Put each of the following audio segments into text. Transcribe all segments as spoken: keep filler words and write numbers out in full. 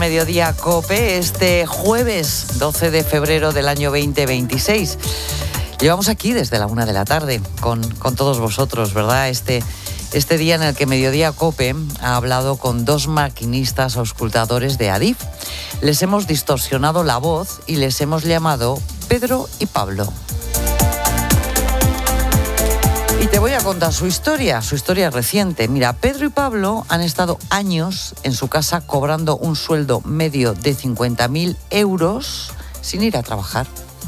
Mediodía COPE este jueves doce de febrero del año veinte veintiséis. Llevamos aquí desde la una de la tarde con, con todos vosotros, ¿verdad? Este, este día en el que Mediodía COPE ha hablado con dos maquinistas auscultadores de Adif. Les hemos distorsionado la voz y les hemos llamado Pedro y Pablo. Y te voy a contar su historia, su historia reciente. Mira, Pedro y Pablo han estado años en su casa cobrando un sueldo medio de cincuenta mil euros sin ir a trabajar.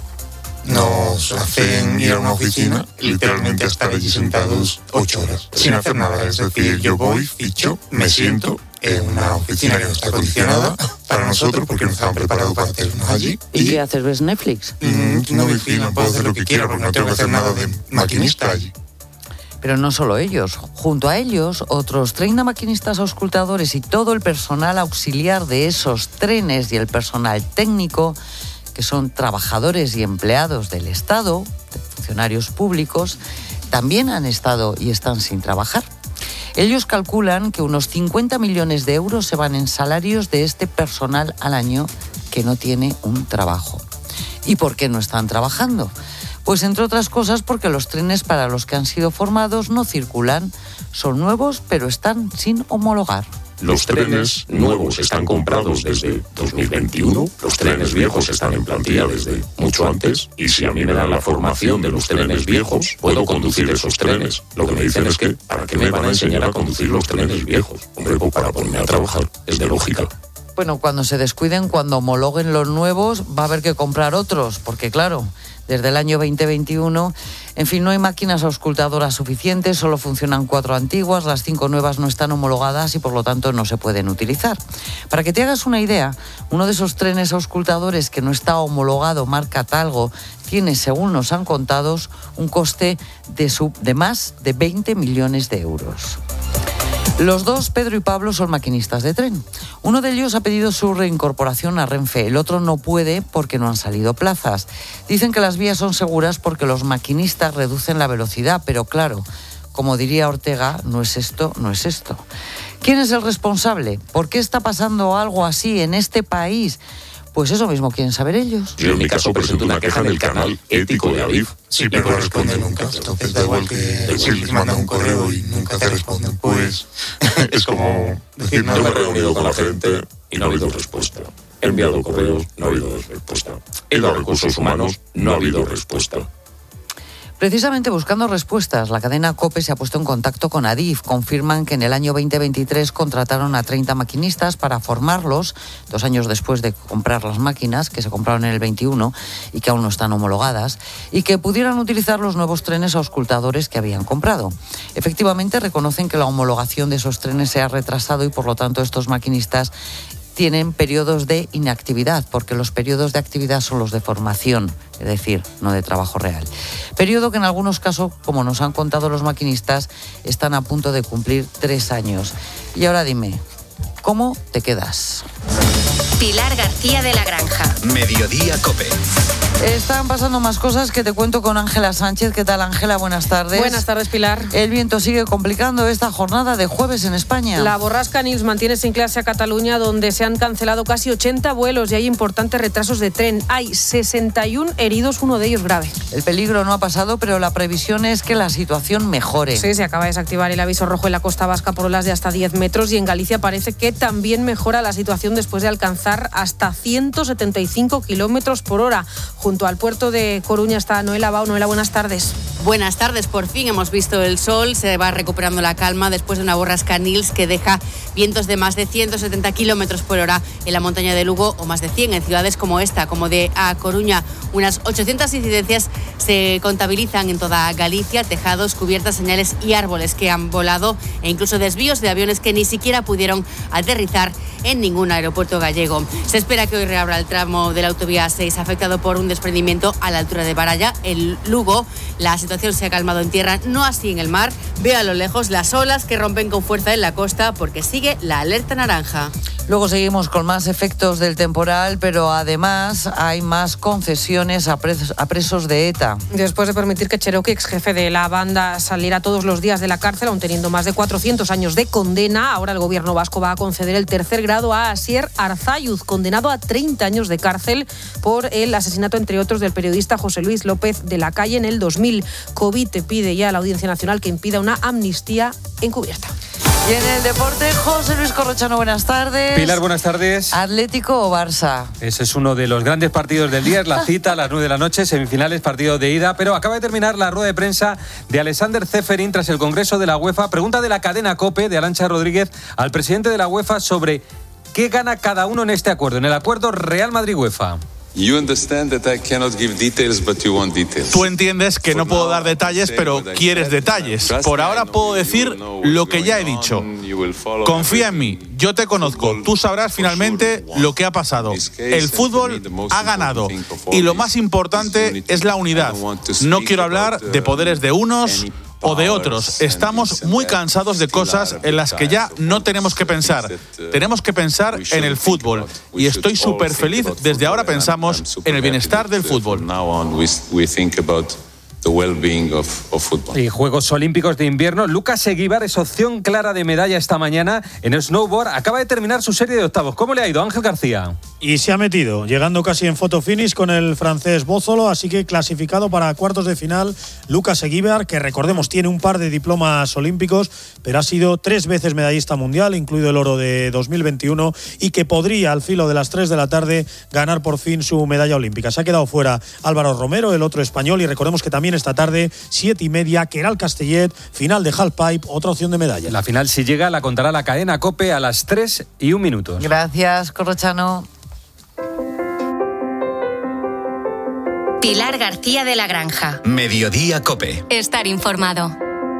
Nos hacen ir a una oficina y literalmente estar allí sentados ocho horas, sin hacer nada. Es decir, yo voy, ficho, me siento en una oficina que no está acondicionada para nosotros porque no estaban preparados para hacernos allí. ¿Y, ¿Y qué haces? ¿Ves Netflix? Mm, no, en fin, no puedo hacer lo que quiera porque no tengo que hacer nada de maquinista allí. Pero no solo ellos, junto a ellos, otros treinta maquinistas auscultadores y todo el personal auxiliar de esos trenes y el personal técnico, que son trabajadores y empleados del Estado, de funcionarios públicos, también han estado y están sin trabajar. Ellos calculan que unos cincuenta millones de euros se van en salarios de este personal al año que no tiene un trabajo. ¿Y por qué no están trabajando? Pues entre otras cosas porque los trenes para los que han sido formados no circulan. Son nuevos, pero están sin homologar. Los trenes nuevos están comprados desde dos mil veintiuno, los trenes viejos están en plantilla desde mucho antes, y si a mí me dan la formación de los trenes viejos, puedo conducir esos trenes. Lo que me dicen es que, ¿para qué me van a enseñar a conducir los trenes viejos? Hombre, pues para ponerme a trabajar, es de lógica. Bueno, cuando se descuiden, cuando homologuen los nuevos, va a haber que comprar otros, porque claro, desde el año veinte veintiuno, en fin, no hay máquinas auscultadoras suficientes, solo funcionan cuatro antiguas, las cinco nuevas no están homologadas y por lo tanto no se pueden utilizar. Para que te hagas una idea, uno de esos trenes auscultadores que no está homologado, marca Talgo, tiene, según nos han contado, un coste de, sub, de más de veinte millones de euros. Los dos, Pedro y Pablo, son maquinistas de tren. Uno de ellos ha pedido su reincorporación a Renfe, el otro no puede porque no han salido plazas. Dicen que las vías son seguras porque los maquinistas reducen la velocidad, pero claro, como diría Ortega, no es esto, no es esto. ¿Quién es el responsable? ¿Por qué está pasando algo así en este país? Pues eso mismo quieren saber ellos. Yo en mi caso presento una queja en el canal ético de Adif. Sí, pero no responde nunca. Entonces da igual que si les mandan un correo y nunca te responden, pues es como decir nada. Yo me he reunido con la gente y no ha habido respuesta. He enviado correos, no ha habido respuesta. He ido a recursos humanos, no ha habido respuesta. Precisamente buscando respuestas, la cadena COPE se ha puesto en contacto con Adif. Confirman que en el año veinte veintitrés contrataron a treinta maquinistas para formarlos, dos años después de comprar las máquinas, que se compraron en el veintiuno y que aún no están homologadas, y que pudieran utilizar los nuevos trenes auscultadores que habían comprado. Efectivamente, reconocen que la homologación de esos trenes se ha retrasado y por lo tanto estos maquinistas tienen periodos de inactividad, porque los periodos de actividad son los de formación, es decir, no de trabajo real. Periodo que en algunos casos, como nos han contado los maquinistas, están a punto de cumplir tres años. Y ahora dime, ¿cómo te quedas? Pilar García de la Granja. Mediodía COPE. Están pasando más cosas que te cuento con Ángela Sánchez. ¿Qué tal, Ángela? Buenas tardes. Buenas tardes, Pilar. El viento sigue complicando esta jornada de jueves en España. La borrasca Nils mantiene sin clase a Cataluña, donde se han cancelado casi ochenta vuelos y hay importantes retrasos de tren. Hay sesenta y uno heridos, uno de ellos grave. El peligro no ha pasado, pero la previsión es que la situación mejore. Sí, se acaba de desactivar el aviso rojo en la costa vasca por olas de hasta diez metros y en Galicia parece que también mejora la situación después de alcanzar hasta ciento setenta y cinco kilómetros por hora. Junto al puerto de Coruña está Noela Bao. Noela, buenas tardes. Buenas tardes, por fin hemos visto el sol, se va recuperando la calma después de una borrasca Nils que deja vientos de más de ciento setenta kilómetros por hora en la montaña de Lugo o más de cien en ciudades como esta, como de A Coruña. Unas ochocientas incidencias se contabilizan en toda Galicia, tejados, cubiertas, señales y árboles que han volado e incluso desvíos de aviones que ni siquiera pudieron aterrizar en ningún aeropuerto gallego. Se espera que hoy reabra el tramo de la autovía seis afectado por un desprendimiento a la altura de Baralla, en Lugo. La situación se ha calmado en tierra, no así en el mar. Ve a lo lejos las olas que rompen con fuerza en la costa porque sigue la alerta naranja. Luego seguimos con más efectos del temporal, pero además hay más concesiones a, presos, a presos de ETA. Después de permitir que Cherokee, ex jefe de la banda, saliera todos los días de la cárcel, aun teniendo más de cuatrocientos años de condena, ahora el gobierno vasco va a conceder el tercer grado a Asier Arzayuz, condenado a treinta años de cárcel por el asesinato, entre otros, del periodista José Luis López de la Calle en el dos mil. Covite pide ya a la Audiencia Nacional que impida una amnistía encubierta. Y en el deporte, José Luis Corrochano, buenas tardes. Pilar, buenas tardes. ¿Atlético o Barça? Ese es uno de los grandes partidos del día, es la cita a las nueve de la noche, semifinales, partido de ida, pero acaba de terminar la rueda de prensa de Alexander Ceferin tras el Congreso de la UEFA. Pregunta de la cadena COPE de Arantxa Rodríguez al presidente de la UEFA sobre qué gana cada uno en este acuerdo, en el acuerdo Real Madrid-UEFA. Tú entiendes que no puedo dar detalles, pero quieres detalles. Por ahora puedo decir lo que ya he dicho. Confía en mí, yo te conozco. Tú sabrás finalmente lo que ha pasado. El fútbol ha ganado. Y lo más importante es la unidad. No quiero hablar de poderes de unos o de otros. Estamos muy cansados de cosas en las que ya no tenemos que pensar. Tenemos que pensar en el fútbol. Y estoy súper feliz. Desde ahora pensamos en el bienestar del fútbol. Y Juegos Olímpicos de Invierno. Lucas Eguíbar es opción clara de medalla esta mañana en el snowboard. Acaba de terminar su serie de octavos. ¿Cómo le ha ido, Ángel García? Y se ha metido, llegando casi en photo finish con el francés Bózolo, así que clasificado para cuartos de final Lucas Eguíbar, que recordemos tiene un par de diplomas olímpicos, pero ha sido tres veces medallista mundial, incluido el oro de dos mil veintiuno, y que podría al filo de las tres de la tarde ganar por fin su medalla olímpica. Se ha quedado fuera Álvaro Romero, el otro español, y recordemos que también esta tarde, siete y media, Queralt Castellet, final de halfpipe, otra opción de medalla. La final, si llega, la contará la cadena COPE a las tres y un minutos. Gracias, Corrochano. Pilar García de la Granja. Mediodía COPE. Estar informado.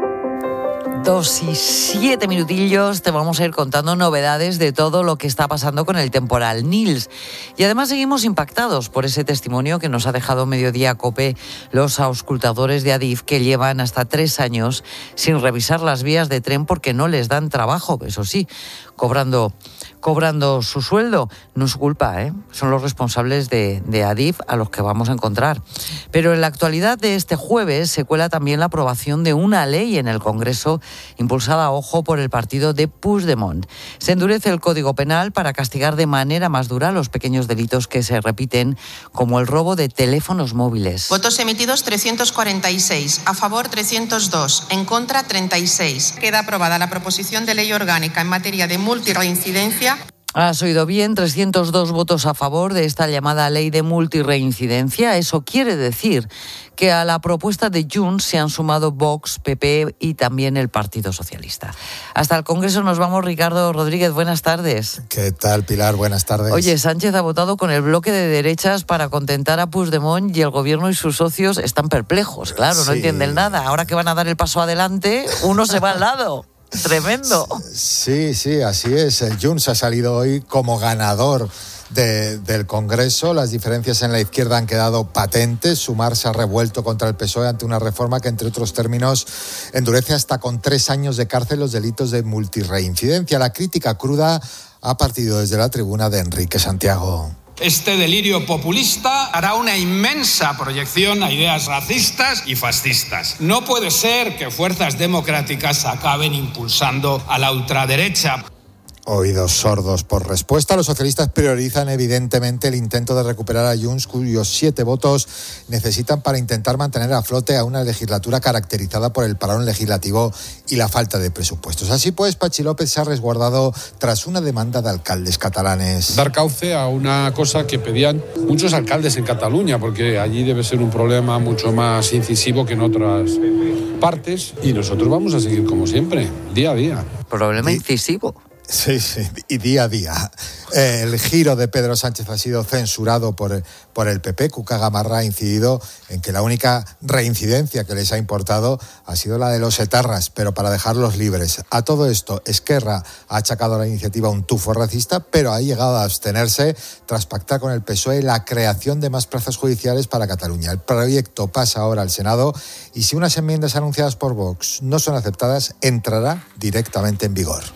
Dos y siete minutillos, te vamos a ir contando novedades de todo lo que está pasando con el temporal Nils. Y además seguimos impactados por ese testimonio que nos ha dejado Mediodía COPE los auscultadores de Adif, que llevan hasta tres años sin revisar las vías de tren porque no les dan trabajo, eso sí, cobrando... cobrando su sueldo. No es su culpa, ¿eh? Son los responsables de, de Adif a los que vamos a encontrar. Pero en la actualidad de este jueves se cuela también la aprobación de una ley en el Congreso impulsada, ojo, por el partido de Puigdemont. Se endurece el Código Penal para castigar de manera más dura los pequeños delitos que se repiten, como el robo de teléfonos móviles. Votos emitidos trescientos cuarenta y seis, a favor trescientos dos, en contra treinta y seis. Queda aprobada la proposición de ley orgánica en materia de multirreincidencia. Has oído bien, trescientos dos votos a favor de esta llamada ley de multirreincidencia. Eso quiere decir que a la propuesta de Junts se han sumado Vox, P P y también el Partido Socialista. Hasta el Congreso nos vamos, Ricardo Rodríguez, buenas tardes. ¿Qué tal, Pilar? Buenas tardes. Oye, Sánchez ha votado con el bloque de derechas para contentar a Puigdemont y el Gobierno y sus socios están perplejos, claro, sí. No entienden nada. Ahora que van a dar el paso adelante, uno se va al lado. Tremendo. Sí, sí, así es. El Junts ha salido hoy como ganador de, del Congreso. Las diferencias en la izquierda han quedado patentes. Sumar se ha revuelto contra el P S O E ante una reforma que, entre otros términos, endurece hasta con tres años de cárcel los delitos de multirreincidencia. La crítica cruda ha partido desde la tribuna de Enrique Santiago. Este delirio populista hará una inmensa proyección a ideas racistas y fascistas. No puede ser que fuerzas democráticas acaben impulsando a la ultraderecha. Oídos sordos por respuesta. Los socialistas priorizan evidentemente el intento de recuperar a Junts, cuyos siete votos necesitan para intentar mantener a flote a una legislatura caracterizada por el parón legislativo y la falta de presupuestos. Así pues, Patxi López se ha resguardado tras una demanda de alcaldes catalanes. Dar cauce a una cosa que pedían muchos alcaldes en Cataluña, porque allí debe ser un problema mucho más incisivo que en otras partes, y nosotros vamos a seguir como siempre, día a día. Problema incisivo. Sí, sí, y día a día. Eh, el giro de Pedro Sánchez ha sido censurado por, por el P P. Cuca Gamarra ha incidido en que la única reincidencia que les ha importado ha sido la de los etarras, pero para dejarlos libres. A todo esto, Esquerra ha achacado a la iniciativa un tufo racista, pero ha llegado a abstenerse tras pactar con el P S O E la creación de más plazas judiciales para Cataluña. El proyecto pasa ahora al Senado y si unas enmiendas anunciadas por Vox no son aceptadas, entrará directamente en vigor.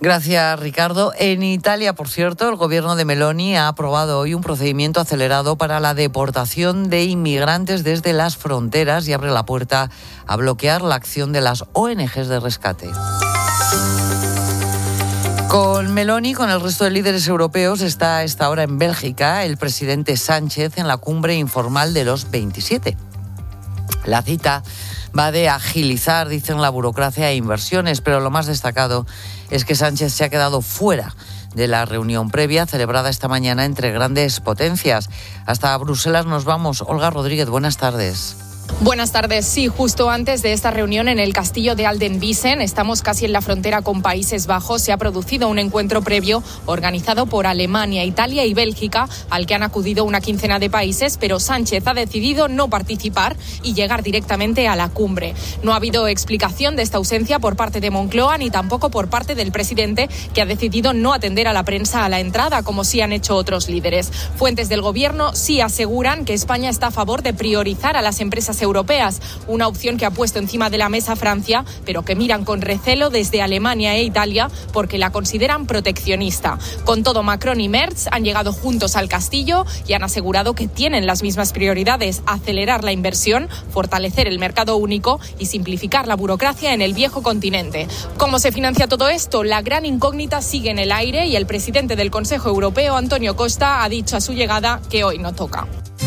Gracias, Ricardo. En Italia, por cierto, el gobierno de Meloni ha aprobado hoy un procedimiento acelerado para la deportación de inmigrantes desde las fronteras y abre la puerta a bloquear la acción de las O N Ges de rescate. Con Meloni, con el resto de líderes europeos, está a esta hora en Bélgica el presidente Sánchez en la cumbre informal de los veintisiete. La cita va de agilizar, dicen, la burocracia e inversiones, pero lo más destacado es que Sánchez se ha quedado fuera de la reunión previa celebrada esta mañana entre grandes potencias. Hasta Bruselas nos vamos. Olga Rodríguez, buenas tardes. Buenas tardes. Sí, justo antes de esta reunión en el castillo de Aldenwiesen, estamos casi en la frontera con Países Bajos, se ha producido un encuentro previo organizado por Alemania, Italia y Bélgica, al que han acudido una quincena de países, pero Sánchez ha decidido no participar y llegar directamente a la cumbre. No ha habido explicación de esta ausencia por parte de Moncloa ni tampoco por parte del presidente, que ha decidido no atender a la prensa a la entrada, como sí han hecho otros líderes. Fuentes del gobierno sí aseguran que España está a favor de priorizar a las empresas europeas, una opción que ha puesto encima de la mesa Francia, pero que miran con recelo desde Alemania e Italia porque la consideran proteccionista. Con todo, Macron y Merz han llegado juntos al castillo y han asegurado que tienen las mismas prioridades: acelerar la inversión, fortalecer el mercado único y simplificar la burocracia en el viejo continente. ¿Cómo se financia todo esto? La gran incógnita sigue en el aire y el presidente del Consejo Europeo, Antonio Costa, ha dicho a su llegada que hoy no toca.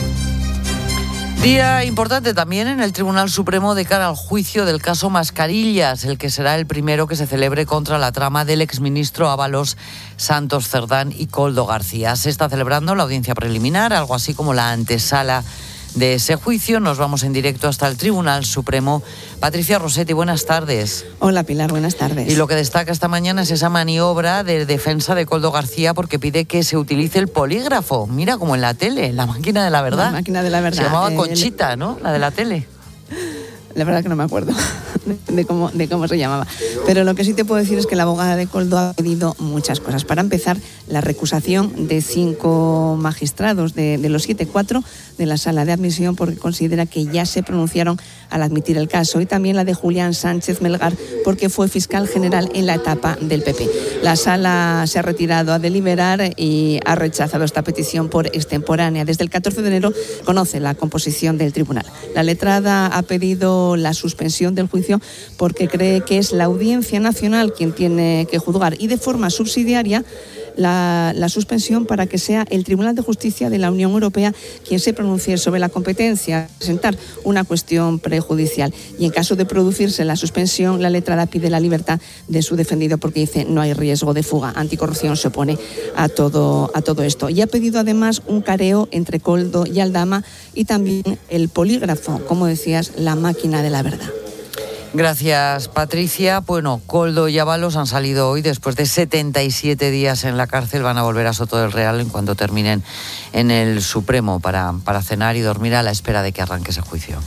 Día importante también en el Tribunal Supremo de cara al juicio del caso Mascarillas, el que será el primero que se celebre contra la trama del exministro Ábalos, Santos Cerdán y Koldo García. Se está celebrando la audiencia preliminar, algo así como la antesala de ese juicio. Nos vamos en directo hasta el Tribunal Supremo. Patricia Rossetti, buenas tardes. Hola, Pilar, buenas tardes. Y lo que destaca esta mañana es esa maniobra de defensa de Koldo García porque pide que se utilice el polígrafo. Mira, como en la tele, la máquina de la verdad. La máquina de la verdad. Se llamaba eh, Conchita, el... ¿no? La de la tele. La verdad que no me acuerdo de cómo, de cómo se llamaba. Pero lo que sí te puedo decir es que la abogada de Koldo ha pedido muchas cosas. Para empezar, la recusación de cinco magistrados, de, de los siete, cuatro de la sala de admisión, porque considera que ya se pronunciaron al admitir el caso. Y también la de Julián Sánchez Melgar, porque fue fiscal general en la etapa del P P. La sala se ha retirado a deliberar y ha rechazado esta petición por extemporánea. Desde el catorce de enero conoce la composición del tribunal. La letrada ha pedido la suspensión del juicio porque cree que es la Audiencia Nacional quien tiene que juzgar, y de forma subsidiaria la, la suspensión para que sea el Tribunal de Justicia de la Unión Europea quien se pronuncie sobre la competencia, presentar una cuestión prejudicial. Y en caso de producirse la suspensión, la letrada pide la libertad de su defendido porque dice no hay riesgo de fuga. Anticorrupción se opone a todo, a todo esto. Y ha pedido además un careo entre Koldo y Aldama y también el polígrafo, como decías, la máquina de la verdad. Gracias, Patricia. Bueno, Koldo y Ábalos han salido hoy después de setenta y siete días en la cárcel. Van a volver a Soto del Real en cuanto terminen en el Supremo para, para cenar y dormir a la espera de que arranque ese juicio.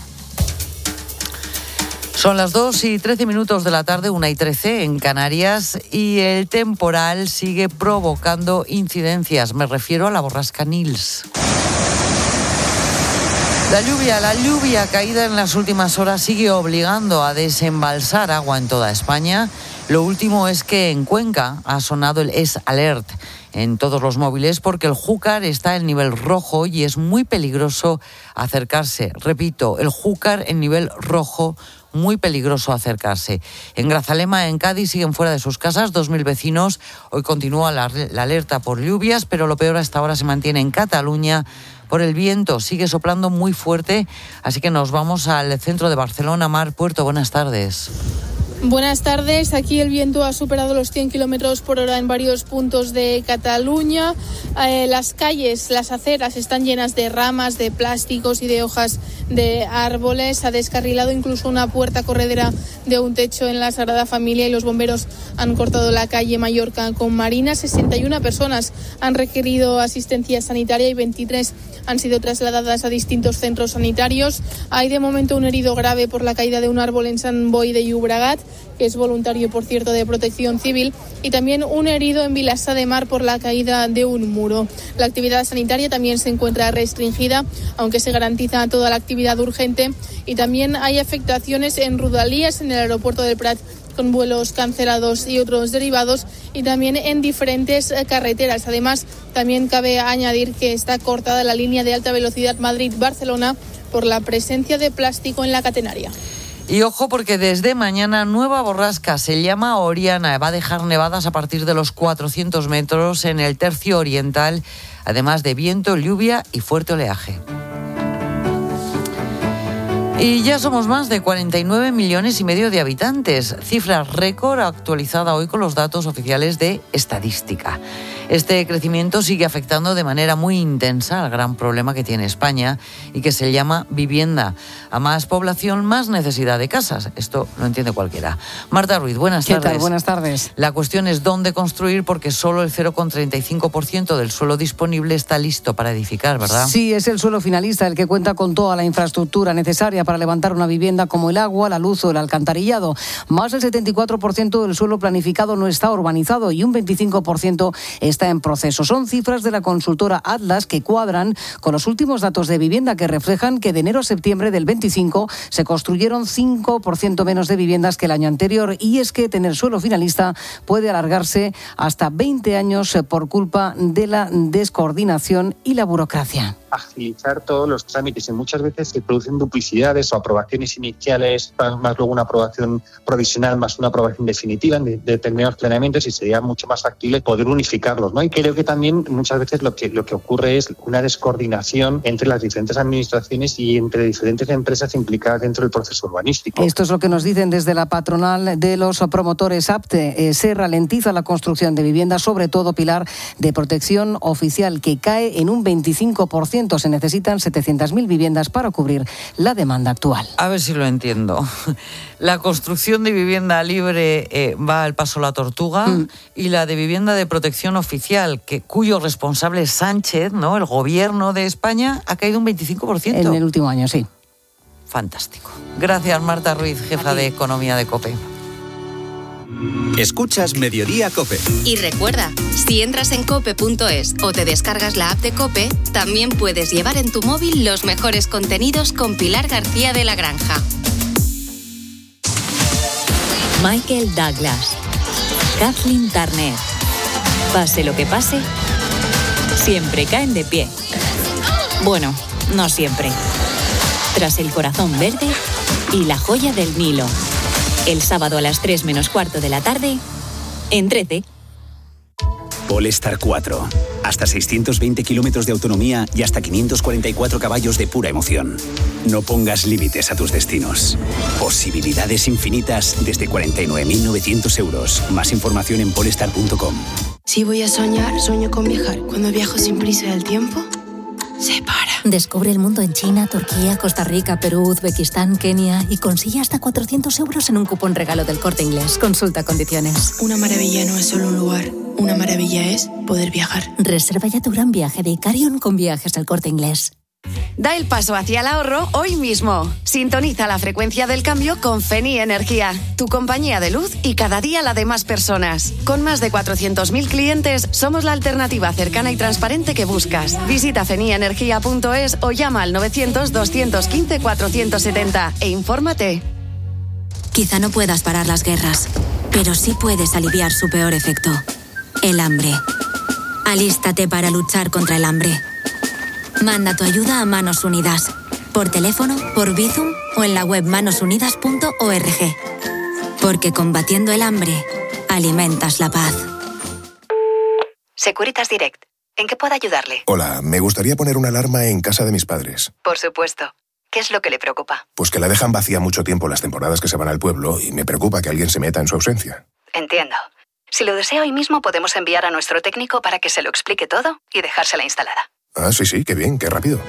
Son las dos y trece minutos de la tarde, una y trece en Canarias, y el temporal sigue provocando incidencias. Me refiero a la borrasca Nils. La lluvia, la lluvia caída en las últimas horas sigue obligando a desembalsar agua en toda España. Lo último es que en Cuenca ha sonado el Es Alert en todos los móviles porque el Júcar está en nivel rojo y es muy peligroso acercarse. Repito, el Júcar en nivel rojo, muy peligroso acercarse. En Grazalema, en Cádiz, siguen fuera de sus casas dos mil vecinos. Hoy continúa la, la alerta por lluvias, pero lo peor hasta ahora se mantiene en Cataluña por el viento. Sigue soplando muy fuerte, así que nos vamos al centro de Barcelona. Mar Puerto, buenas tardes. Buenas tardes. Aquí el viento ha superado los cien kilómetros por hora en varios puntos de Cataluña. Eh, las calles, las aceras están llenas de ramas, de plásticos y de hojas de árboles. Ha descarrilado incluso una puerta corredera de un techo en la Sagrada Familia y los bomberos han cortado la calle Mallorca con Marina. sesenta y una personas han requerido asistencia sanitaria y veintitrés han sido trasladadas a distintos centros sanitarios. Hay de momento un herido grave por la caída de un árbol en Sant Boi de Llobregat, que es voluntario, por cierto, de Protección Civil, y también un herido en Vilassar de Mar por la caída de un muro. La actividad sanitaria también se encuentra restringida, aunque se garantiza toda la actividad urgente, y también hay afectaciones en Rodalies, en el aeropuerto del Prat, con vuelos cancelados y otros derivados, y también en diferentes carreteras. Además, también cabe añadir que está cortada la línea de alta velocidad Madrid-Barcelona por la presencia de plástico en la catenaria. Y ojo, porque desde mañana nueva borrasca, se llama Oriana, va a dejar nevadas a partir de los cuatrocientos metros en el tercio oriental, además de viento, lluvia y fuerte oleaje. Y ya somos más de cuarenta y nueve millones y medio de habitantes, cifra récord actualizada hoy con los datos oficiales de estadística. Este crecimiento sigue afectando de manera muy intensa al gran problema que tiene España y que se llama vivienda. A más población, más necesidad de casas. Esto lo entiende cualquiera. Marta Ruiz, buenas ¿Qué tardes. tal? Buenas tardes. La cuestión es dónde construir, porque solo el cero coma treinta y cinco por ciento del suelo disponible está listo para edificar, ¿verdad? Sí, es el suelo finalista el que cuenta con toda la infraestructura necesaria para levantar una vivienda, como el agua, la luz o el alcantarillado. Más del setenta y cuatro por ciento del suelo planificado no está urbanizado y un veinticinco por ciento está en proceso. Son cifras de la consultora Atlas que cuadran con los últimos datos de vivienda que reflejan que de enero a septiembre del veinticinco se construyeron cinco por ciento menos de viviendas que el año anterior, y es que tener suelo finalista puede alargarse hasta veinte años por culpa de la descoordinación y la burocracia. Agilizar todos los trámites, y muchas veces se producen duplicidades o aprobaciones iniciales, más luego una aprobación provisional más una aprobación definitiva de, de determinados planeamientos, y sería mucho más factible poder unificarlos, ¿no? Y creo que también muchas veces lo que, lo que ocurre es una descoordinación entre las diferentes administraciones y entre diferentes empresas implicadas dentro del proceso urbanístico. Esto es lo que nos dicen desde la patronal de los promotores APTE. Eh, se ralentiza la construcción de viviendas, sobre todo pilar de protección oficial, que cae en un veinticinco por ciento. Se necesitan setecientas mil viviendas para cubrir la demanda actual. A ver si lo entiendo. La construcción de vivienda libre eh, va al paso la tortuga, mm. y la de vivienda de protección oficial, que cuyo responsable es Sánchez, ¿no? El gobierno de España, ha caído un veinticinco por ciento. En el último año, sí. Fantástico. Gracias, Marta Ruiz, jefa de Economía de COPE. Escuchas Mediodía COPE. Y recuerda, si entras en cope punto es o te descargas la app de COPE, también puedes llevar en tu móvil los mejores contenidos con Pilar García de la Granja. Michael Douglas, Kathleen Turner. Pase lo que pase, siempre caen de pie. Bueno, no siempre. Tras El corazón verde y La joya del Nilo. El sábado a las tres menos cuarto de la tarde, en Trece. Polestar cuatro. Hasta seiscientos veinte kilómetros de autonomía y hasta quinientos cuarenta y cuatro caballos de pura emoción. No pongas límites a tus destinos. Posibilidades infinitas desde cuarenta y nueve mil novecientos euros. Más información en polestar punto com. Si voy a soñar, sueño con viajar. Cuando viajo sin prisa del tiempo, se para. Descubre el mundo en China, Turquía, Costa Rica, Perú, Uzbekistán, Kenia y consigue hasta cuatrocientos euros en un cupón regalo del Corte Inglés. Consulta condiciones. Una maravilla no es solo un lugar. Una maravilla es poder viajar. Reserva ya tu gran viaje de Icarion con Viajes al Corte Inglés. Da el paso hacia el ahorro hoy mismo. Sintoniza la frecuencia del cambio con Feni Energía, tu compañía de luz y cada día la de más personas. Con más de cuatrocientos mil clientes, somos la alternativa cercana y transparente que buscas. Visita feni energía punto es o llama al novecientos, doscientos quince, cuatrocientos setenta e infórmate. Quizá no puedas parar las guerras, pero sí puedes aliviar su peor efecto: el hambre. Alístate para luchar contra el hambre. Manda tu ayuda a Manos Unidas, por teléfono, por Bizum o en la web manos unidas punto org. Porque combatiendo el hambre, alimentas la paz. Securitas Direct. ¿En qué puedo ayudarle? Hola, me gustaría poner una alarma en casa de mis padres. Por supuesto. ¿Qué es lo que le preocupa? Pues que la dejan vacía mucho tiempo las temporadas que se van al pueblo y me preocupa que alguien se meta en su ausencia. Entiendo. Si lo desea hoy mismo, podemos enviar a nuestro técnico para que se lo explique todo y dejársela instalada. Ah, sí, sí, qué bien, qué rápido.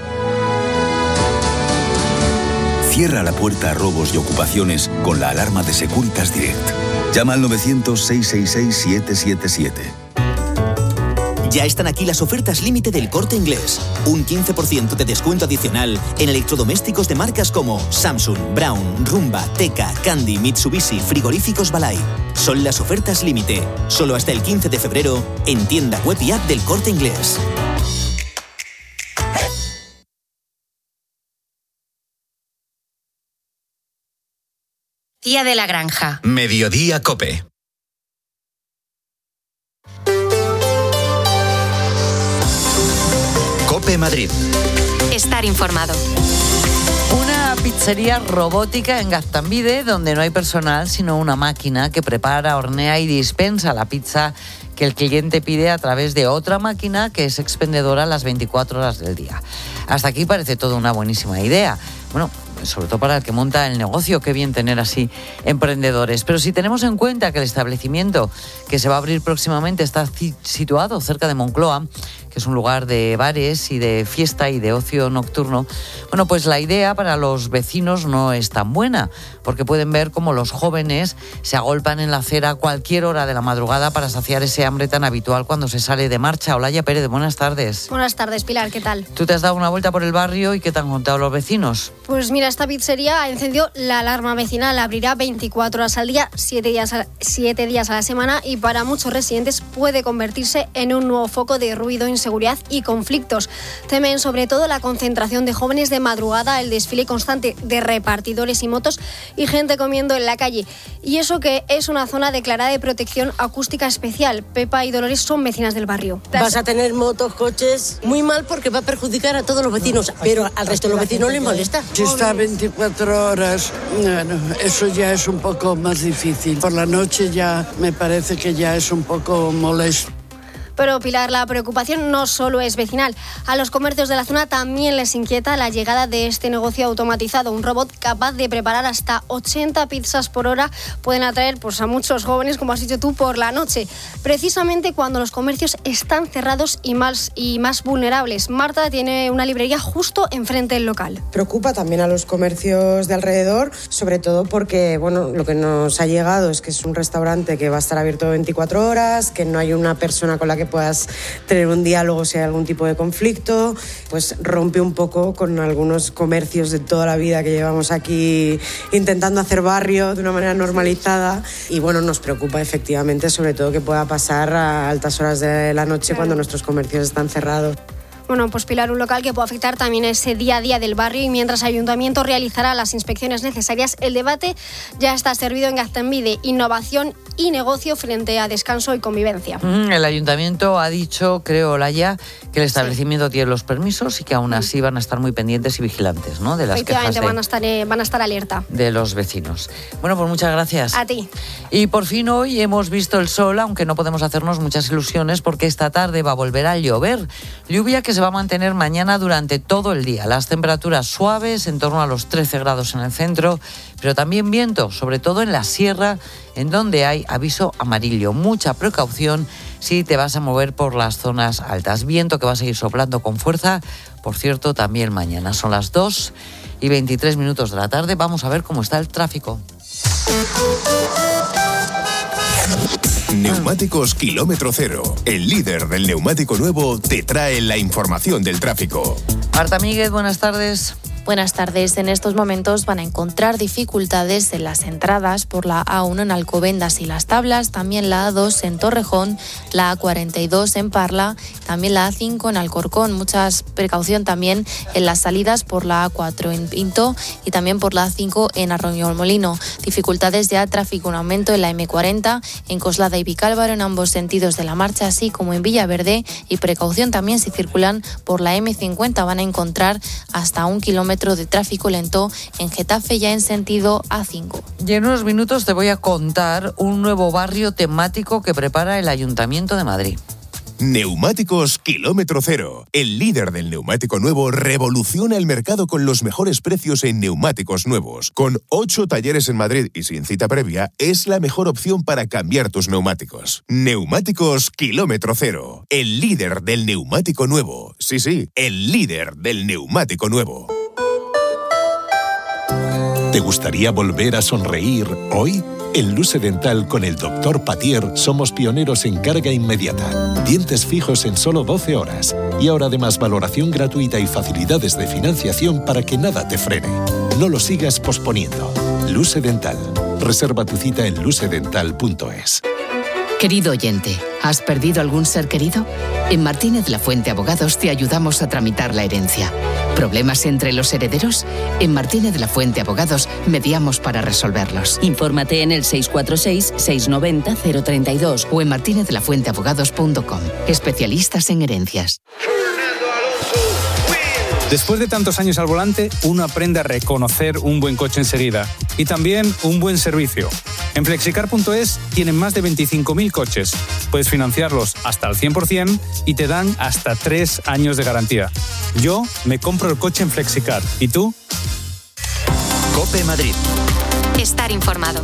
Cierra la puerta a robos y ocupaciones con la alarma de Securitas Direct. Llama al novecientos, seiscientos sesenta y seis, siete siete siete. Ya están aquí las ofertas límite del Corte Inglés. Un quince por ciento de descuento adicional en electrodomésticos de marcas como Samsung, Braun, Rumba, Teka, Candy, Mitsubishi, Frigoríficos Balay. Son las ofertas límite. Solo hasta el quince de febrero en tienda web y app del Corte Inglés. García de la Granja. Mediodía Cope. Cope Madrid. Estar informado. Una pizzería robótica en Gaztambide, donde no hay personal, sino una máquina que prepara, hornea y dispensa la pizza que el cliente pide a través de otra máquina que es expendedora las veinticuatro horas del día. Hasta aquí parece todo una buenísima idea. Bueno, sobre todo para el que monta el negocio, qué bien tener así emprendedores. Pero si tenemos en cuenta que el establecimiento que se va a abrir próximamente está situado cerca de Moncloa, que es un lugar de bares y de fiesta y de ocio nocturno, bueno, pues la idea para los vecinos no es tan buena, porque pueden ver cómo los jóvenes se agolpan en la acera a cualquier hora de la madrugada para saciar ese hambre tan habitual cuando se sale de marcha. Olaya Pérez, buenas tardes. Buenas tardes, Pilar, ¿qué tal? Tú te has dado una vuelta por el barrio y ¿qué te han contado los vecinos? Pues mira, esta pizzería encendió la alarma vecinal, abrirá veinticuatro horas al día, siete días a, siete días a la semana, y para muchos residentes puede convertirse en un nuevo foco de ruido, inseguridad y conflictos. Temen sobre todo la concentración de jóvenes de madrugada, el desfile constante de repartidores y motos y gente comiendo en la calle. Y eso que es una zona declarada de protección acústica especial. Pepa y Dolores son vecinas del barrio. Vas a tener motos, coches, muy mal porque va a perjudicar a todos los vecinos, pero al resto de los vecinos les molesta. Si está veinticuatro horas, bueno, eso ya es un poco más difícil. Por la noche ya me parece que ya es un poco molesto. Pero, Pilar, la preocupación no solo es vecinal. A los comercios de la zona también les inquieta la llegada de este negocio automatizado. Un robot capaz de preparar hasta ochenta pizzas por hora pueden atraer pues, a muchos jóvenes, como has dicho tú, por la noche. Precisamente cuando los comercios están cerrados y más, y más vulnerables. Marta tiene una librería justo enfrente del local. Preocupa también a los comercios de alrededor, sobre todo porque bueno, lo que nos ha llegado es que es un restaurante que va a estar abierto veinticuatro horas, que no hay una persona con la que puedas tener un diálogo si hay algún tipo de conflicto, pues rompe un poco con algunos comercios de toda la vida que llevamos aquí intentando hacer barrio de una manera normalizada, y bueno, nos preocupa efectivamente sobre todo que pueda pasar a altas horas de la noche cuando nuestros comercios están cerrados. Bueno, pues Pilar, un local que puede afectar también ese día a día del barrio, y mientras el Ayuntamiento realizará las inspecciones necesarias, el debate ya está servido en Gaztambide: innovación y negocio frente a descanso y convivencia. Mm, el Ayuntamiento ha dicho, creo, Olaya, que el establecimiento sí. tiene los permisos y que aún así van a estar muy pendientes y vigilantes, ¿no? De las quejas de, van a estar, eh, van a estar alerta. De los vecinos. Bueno, pues muchas gracias. A ti. Y por fin hoy hemos visto el sol, aunque no podemos hacernos muchas ilusiones porque esta tarde va a volver a llover. Lluvia que se va a mantener mañana durante todo el día. Las temperaturas suaves, en torno a los trece grados en el centro, pero también viento, sobre todo en la sierra, en donde hay aviso amarillo. Mucha precaución si te vas a mover por las zonas altas. Viento que va a seguir soplando con fuerza, por cierto, también mañana. Son las dos y veintitrés minutos de la tarde. Vamos a ver cómo está el tráfico. Neumáticos Kilómetro Cero, el líder del neumático nuevo, te trae la información del tráfico. Marta Míguez, buenas tardes. Buenas tardes. En estos momentos van a encontrar dificultades en las entradas por la A uno en Alcobendas y Las Tablas, también la A dos en Torrejón, la A cuarenta y dos en Parla, también la A cinco en Alcorcón. Mucha precaución también en las salidas por la A cuatro en Pinto y también por la A cinco en Arroyomolino. Dificultades ya, tráfico en aumento en la eme cuarenta, en Coslada y Vicálvaro en ambos sentidos de la marcha, así como en Villaverde, y precaución también si circulan por la eme cincuenta. Van a encontrar hasta un kilómetro de tráfico lento en Getafe, ya en sentido A cinco. Y en unos minutos te voy a contar un nuevo barrio temático que prepara el Ayuntamiento de Madrid. Neumáticos Kilómetro Cero. El líder del neumático nuevo revoluciona el mercado con los mejores precios en neumáticos nuevos. Con ocho talleres en Madrid y sin cita previa, es la mejor opción para cambiar tus neumáticos. Neumáticos Kilómetro Cero. El líder del neumático nuevo. Sí, sí, el líder del neumático nuevo. ¿Te gustaría volver a sonreír hoy? En Luce Dental con el doctor Patier somos pioneros en carga inmediata. Dientes fijos en solo doce horas. Y ahora además valoración gratuita y facilidades de financiación para que nada te frene. No lo sigas posponiendo. Luce Dental. Reserva tu cita en luce dental punto es. Querido oyente, ¿has perdido algún ser querido? En Martínez La Fuente Abogados te ayudamos a tramitar la herencia. ¿Problemas entre los herederos? En Martínez La Fuente Abogados mediamos para resolverlos. Infórmate en el seis cuatro seis, seis nueve cero, cero tres dos o en martinez de la fuente abogados punto com. Especialistas en herencias. Después de tantos años al volante, uno aprende a reconocer un buen coche enseguida y también un buen servicio. En flexicar punto es tienen más de veinticinco mil coches. Puedes financiarlos hasta al cien por ciento y te dan hasta tres años de garantía. Yo me compro el coche en Flexicar. ¿Y tú? COPE Madrid. Estar informado.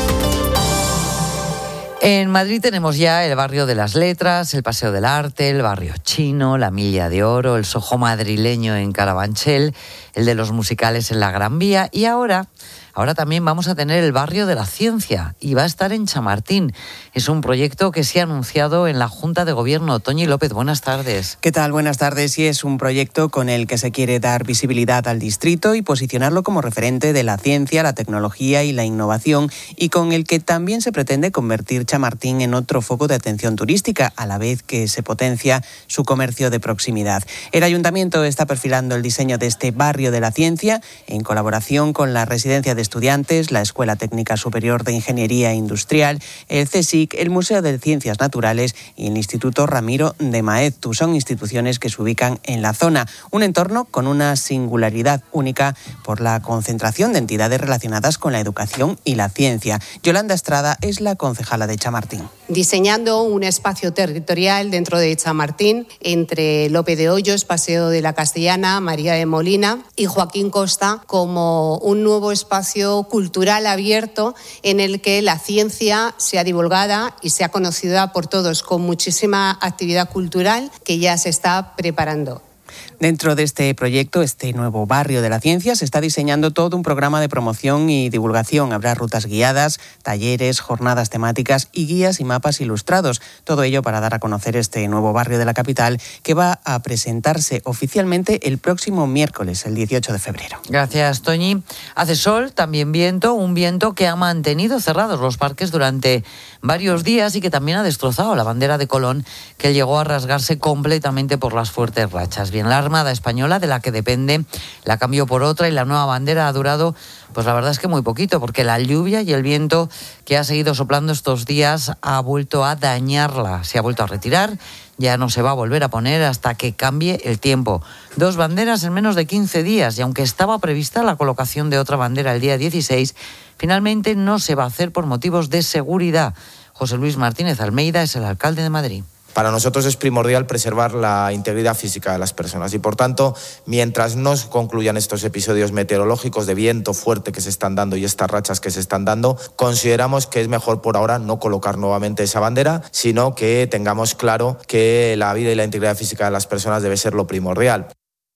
En Madrid tenemos ya el barrio de las letras, el Paseo del Arte, el barrio chino, la Milla de Oro, el Soho madrileño en Carabanchel, el de los musicales en la Gran Vía y ahora... Ahora también vamos a tener el barrio de la ciencia y va a estar en Chamartín. Es un proyecto que se ha anunciado en la Junta de Gobierno. Toñi López, buenas tardes. ¿Qué tal? Buenas tardes. Y es un proyecto con el que se quiere dar visibilidad al distrito y posicionarlo como referente de la ciencia, la tecnología y la innovación y con el que también se pretende convertir Chamartín en otro foco de atención turística, a la vez que se potencia su comercio de proximidad. El ayuntamiento está perfilando el diseño de este barrio de la ciencia en colaboración con la Residencia de Estudiantes, la Escuela Técnica Superior de Ingeniería Industrial, el CSIC, el Museo de Ciencias Naturales y el Instituto Ramiro de Maeztu. Son instituciones que se ubican en la zona, un entorno con una singularidad única por la concentración de entidades relacionadas con la educación y la ciencia. Yolanda Estrada es la concejala de Chamartín. Diseñando un espacio territorial dentro de Chamartín entre Lope de Hoyos, Paseo de la Castellana, María de Molina y Joaquín Costa como un nuevo espacio cultural abierto en el que la ciencia sea divulgada y sea conocida por todos, con muchísima actividad cultural que ya se está preparando. Dentro de este proyecto, este nuevo barrio de la ciencia, se está diseñando todo un programa de promoción y divulgación. Habrá rutas guiadas, talleres, jornadas temáticas y guías y mapas ilustrados. Todo ello para dar a conocer este nuevo barrio de la capital que va a presentarse oficialmente el próximo miércoles, el dieciocho de febrero. Gracias, Toñi. Hace sol, también viento, un viento que ha mantenido cerrados los parques durante varios días y que también ha destrozado la bandera de Colón, que llegó a rasgarse completamente por las fuertes rachas. Bien, la Armada Española, de la que depende, la cambió por otra y la nueva bandera ha durado, pues la verdad es que muy poquito, porque la lluvia y el viento que ha seguido soplando estos días ha vuelto a dañarla. Se ha vuelto a retirar, ya no se va a volver a poner hasta que cambie el tiempo. Dos banderas en menos de quince días y aunque estaba prevista la colocación de otra bandera el día dieciséis, finalmente no se va a hacer por motivos de seguridad. José Luis Martínez Almeida es el alcalde de Madrid. Para nosotros es primordial preservar la integridad física de las personas y, por tanto, mientras no concluyan estos episodios meteorológicos de viento fuerte que se están dando y estas rachas que se están dando, consideramos que es mejor por ahora no colocar nuevamente esa bandera, sino que tengamos claro que la vida y la integridad física de las personas debe ser lo primordial.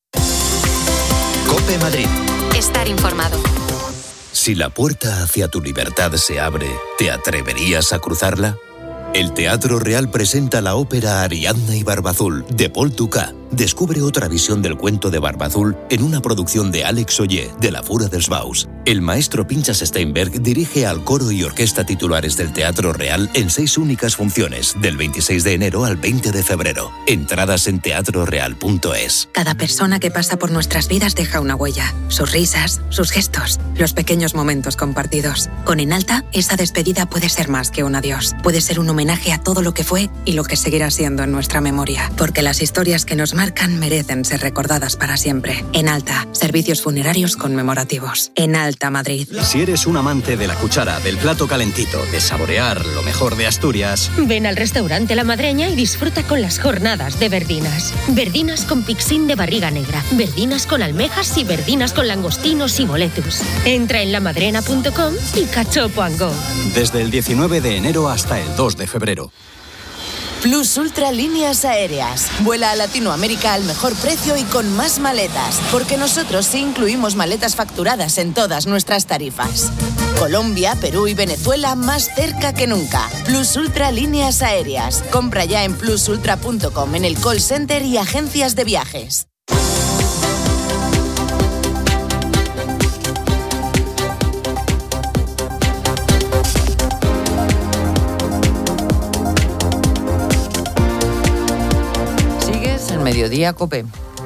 COPE Madrid. Estar informado. Si la puerta hacia tu libertad se abre, ¿te atreverías a cruzarla? El Teatro Real presenta la ópera Ariadna y Barbazul, de Paul Dukas. Descubre otra visión del cuento de Barbazul en una producción de Alex Ollé, de la Fura dels Baus. El maestro Pinchas Steinberg dirige al coro y orquesta titulares del Teatro Real en seis únicas funciones, del veintiséis de enero al veinte de febrero. Entradas en teatro real punto es. Cada persona que pasa por nuestras vidas deja una huella. Sus risas, sus gestos, los pequeños momentos compartidos. Con Enalta, esa despedida puede ser más que un adiós. Puede ser un homenaje a todo lo que fue y lo que seguirá siendo en nuestra memoria. Porque las historias que nos marcan merecen ser recordadas para siempre. Enalta, servicios funerarios conmemorativos. Enalta Madrid. Si eres un amante de la cuchara, del plato calentito, de saborear lo mejor de Asturias, ven al restaurante La Madreña y disfruta con las jornadas de verdinas. Verdinas con pixín de barriga negra, verdinas con almejas y verdinas con langostinos y boletus. Entra en lamadrena punto com y cachopo and go. Desde el diecinueve de enero hasta el dos de febrero. Plus Ultra Líneas Aéreas. Vuela a Latinoamérica al mejor precio y con más maletas, porque nosotros sí incluimos maletas facturadas en todas nuestras tarifas. Colombia, Perú y Venezuela más cerca que nunca. Plus Ultra Líneas Aéreas. Compra ya en plus ultra punto com, en el call center y agencias de viajes. Mediodía COPE.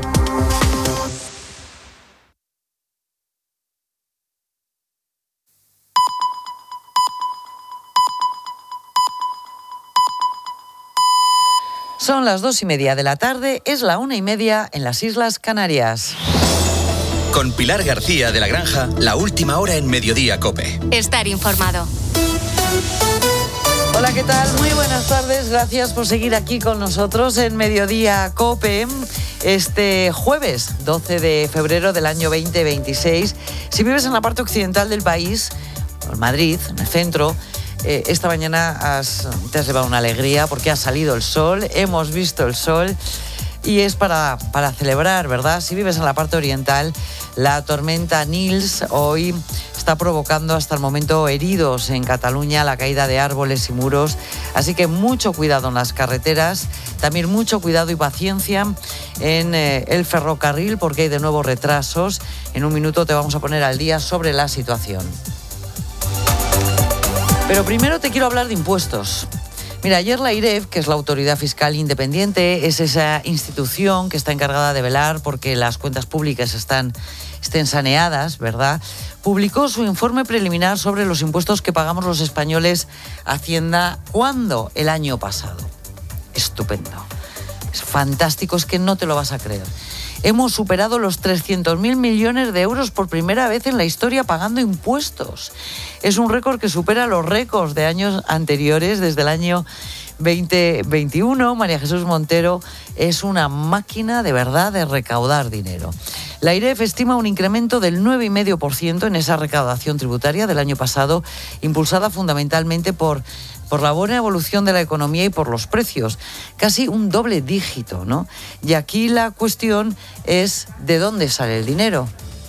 Son las dos y media de la tarde, es la una y media en las Islas Canarias. Con Pilar García de la Granja, la última hora en Mediodía COPE. Estar informado. Hola, ¿qué tal? Muy buenas tardes, gracias por seguir aquí con nosotros en Mediodía COPE. Este jueves doce de febrero del año veinte veintiséis, si vives en la parte occidental del país, en Madrid, en el centro, Eh, esta mañana has, te has llevado una alegría porque ha salido el sol, hemos visto el sol y es para, para celebrar, ¿verdad? Si vives en la parte oriental, la tormenta Nils hoy está provocando hasta el momento heridos en Cataluña, la caída de árboles y muros, así que mucho cuidado en las carreteras, también mucho cuidado y paciencia en eh, el ferrocarril porque hay de nuevo retrasos. En un minuto te vamos a poner al día sobre la situación. Pero primero te quiero hablar de impuestos. Mira, ayer la AIREF, que es la Autoridad Fiscal Independiente, es esa institución que está encargada de velar porque las cuentas públicas están, estén saneadas, ¿verdad?, publicó su informe preliminar sobre los impuestos que pagamos los españoles a Hacienda. ¿Cuándo? El año pasado. Estupendo. Es fantástico, es que no te lo vas a creer. Hemos superado los trescientos mil millones de euros por primera vez en la historia pagando impuestos. Es un récord que supera los récords de años anteriores, desde el año veinte veintiuno. María Jesús Montero es una máquina de verdad de recaudar dinero. La AIREF estima un incremento del nueve coma cinco por ciento en esa recaudación tributaria del año pasado, impulsada fundamentalmente por... por la buena evolución de la economía y por los precios, casi un doble dígito, ¿no? Y aquí la cuestión es ¿de dónde sale el dinero?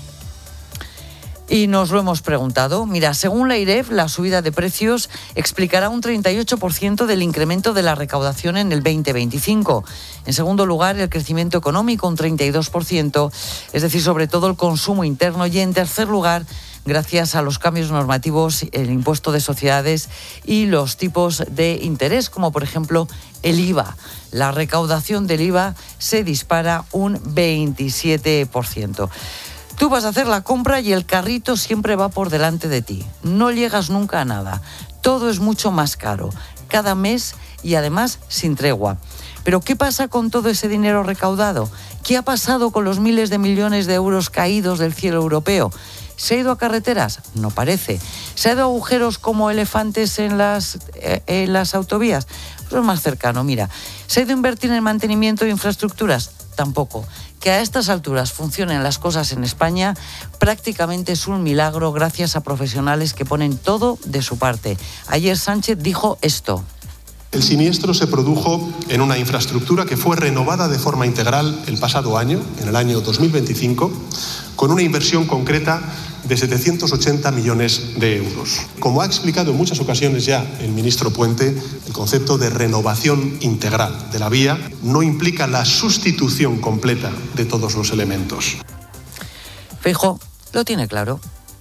Y nos lo hemos preguntado. Mira, según la AIREF, la subida de precios explicará un treinta y ocho por ciento del incremento de la recaudación en el veinte veinticinco. En segundo lugar, el crecimiento económico, un treinta y dos por ciento, es decir, sobre todo el consumo interno. Y en tercer lugar, gracias a los cambios normativos, el impuesto de sociedades y los tipos de interés, como por ejemplo el I V A. La recaudación del I V A se dispara un veintisiete por ciento. Tú vas a hacer la compra y el carrito siempre va por delante de ti. No llegas nunca a nada. Todo es mucho más caro, cada mes y además sin tregua. Pero ¿qué pasa con todo ese dinero recaudado? ¿Qué ha pasado con los miles de millones de euros caídos del cielo europeo? ¿Se ha ido a carreteras? No parece. ¿Se ha ido a agujeros como elefantes en las, eh, en las autovías? Pues es más cercano, mira. ¿Se ha ido a invertir en mantenimiento de infraestructuras? Tampoco. Que a estas alturas funcionen las cosas en España prácticamente es un milagro gracias a profesionales que ponen todo de su parte. Ayer Sánchez dijo esto. El siniestro se produjo en una infraestructura que fue renovada de forma integral el pasado año, en el año dos mil veinticinco, con una inversión concreta de setecientos ochenta millones de euros. Como ha explicado en muchas ocasiones ya el ministro Puente, el concepto de renovación integral de la vía no implica la sustitución completa de todos los elementos. Feijóo lo tiene claro.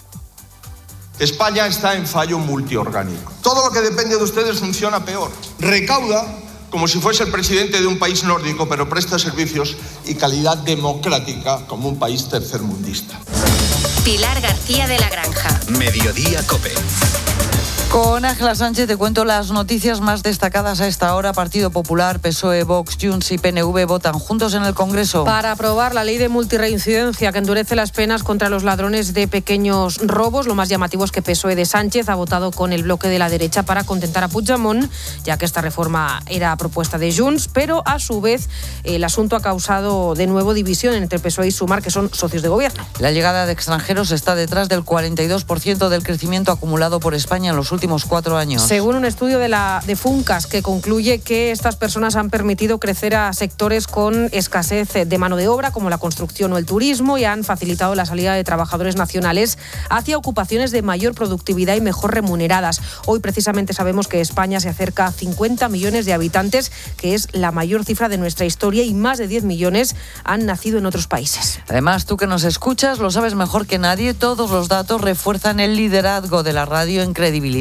España está en fallo multiorgánico. Todo lo que depende de ustedes funciona peor. Recauda como si fuese el presidente de un país nórdico, pero presta servicios y calidad democrática como un país tercermundista. Pilar García de la Granja. Mediodía COPE. Con Ángela Sánchez te cuento las noticias más destacadas a esta hora. Partido Popular, P S O E, Vox, Junts y P N V votan juntos en el Congreso para aprobar la ley de multirreincidencia que endurece las penas contra los ladrones de pequeños robos. Lo más llamativo es que P S O E de Sánchez ha votado con el bloque de la derecha para contentar a Puigdemont, ya que esta reforma era propuesta de Junts, pero a su vez el asunto ha causado de nuevo división entre P S O E y Sumar, que son socios de gobierno. La llegada de extranjeros está detrás del cuarenta y dos por ciento del crecimiento acumulado por España en los últimos últimos cuatro años. Según un estudio de la de Funcas, que concluye que estas personas han permitido crecer a sectores con escasez de mano de obra, como la construcción o el turismo, y han facilitado la salida de trabajadores nacionales hacia ocupaciones de mayor productividad y mejor remuneradas. Hoy precisamente sabemos que España se acerca a cincuenta millones de habitantes, que es la mayor cifra de nuestra historia, y más de diez millones han nacido en otros países. Además, tú que nos escuchas lo sabes mejor que nadie, todos los datos refuerzan el liderazgo de la radio en credibilidad.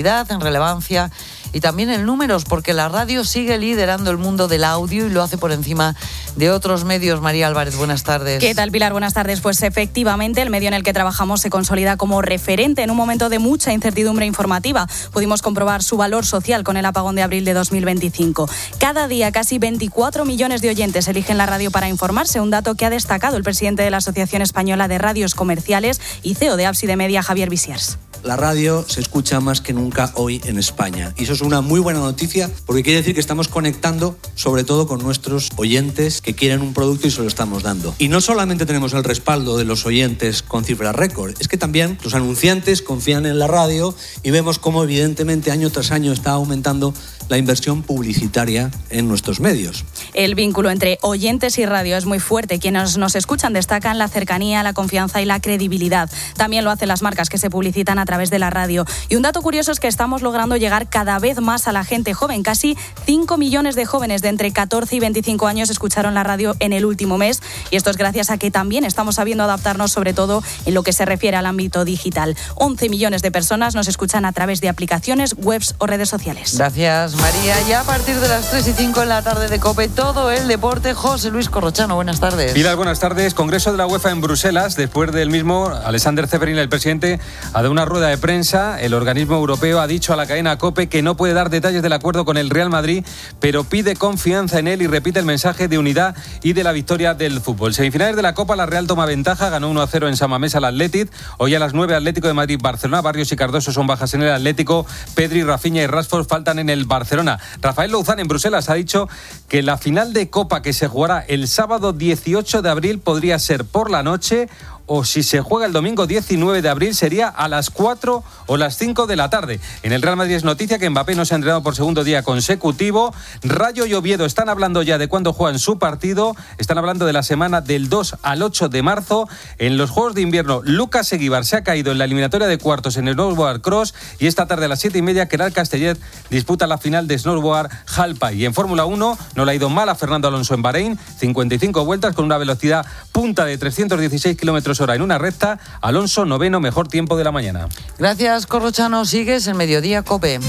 calidad, en relevancia y también en números, porque la radio sigue liderando el mundo del audio y lo hace por encima de otros medios. María Álvarez, buenas tardes. ¿Qué tal, Pilar? Buenas tardes. Pues efectivamente, el medio en el que trabajamos se consolida como referente en un momento de mucha incertidumbre informativa. Pudimos comprobar su valor social con el apagón de abril de dos mil veinticinco. Cada día, casi veinticuatro millones de oyentes eligen la radio para informarse, un dato que ha destacado el presidente de la Asociación Española de Radios Comerciales y C E O de Ábside Media, Javier Visiers. La radio se escucha más que nunca hoy en España y eso es una muy buena noticia porque quiere decir que estamos conectando sobre todo con nuestros oyentes que quieren un producto y se lo estamos dando. Y no solamente tenemos el respaldo de los oyentes con cifras récord, es que también los anunciantes confían en la radio y vemos cómo evidentemente año tras año está aumentando la inversión publicitaria en nuestros medios. El vínculo entre oyentes y radio es muy fuerte. Quienes nos escuchan destacan la cercanía, la confianza y la credibilidad. También lo hacen las marcas que se publicitan a través de la radio. Y un dato curioso es que estamos logrando llegar cada vez más a la gente joven. Casi cinco millones de jóvenes de entre catorce y veinticinco años escucharon la radio en el último mes. Y esto es gracias a que también estamos sabiendo adaptarnos, sobre todo en lo que se refiere al ámbito digital. once millones de personas nos escuchan a través de aplicaciones, webs o redes sociales. Gracias, María. Ya a partir de las tres y cinco en la tarde de COPE, todo el deporte. José Luis Corrochano, buenas tardes. Pilar, buenas tardes. Congreso de la UEFA en Bruselas. Después del mismo, Alexander Seferin, el presidente, ha dado una rueda de prensa. El organismo europeo ha dicho a la cadena COPE que no puede dar detalles del acuerdo con el Real Madrid, pero pide confianza en él y repite el mensaje de unidad y de la victoria del fútbol. Semifinales de la Copa, la Real toma ventaja, ganó uno a cero en San Mamés al Athletic. Hoy a las nueve, Atlético de Madrid, Barcelona. Barrios y Cardoso son bajas en el Atlético. Pedri, Rafinha y Rashford faltan en el Barcelona. Rafael Louzán en Bruselas ha dicho que la final de Copa que se jugará el sábado dieciocho de abril podría ser por la noche, o si se juega el domingo diecinueve de abril sería a las cuatro o las cinco de la tarde. En el Real Madrid es noticia que Mbappé no se ha entrenado por segundo día consecutivo. Rayo y Oviedo están hablando ya de cuándo juegan su partido. Están hablando de la semana del dos al ocho de marzo. En los Juegos de Invierno, Lucas Seguíbar se ha caído en la eliminatoria de cuartos en el Snowboard Cross y esta tarde a las siete y media Queralt Castellet disputa la final de Snowboard Halfpipe. Y en Fórmula uno no le ha ido mal a Fernando Alonso en Bahrein, cincuenta y cinco vueltas con una velocidad punta de trescientos dieciséis kilómetros hora en una recta. Alonso, noveno, mejor tiempo de la mañana. Gracias, Corrochano. Sigues en Mediodía COPE.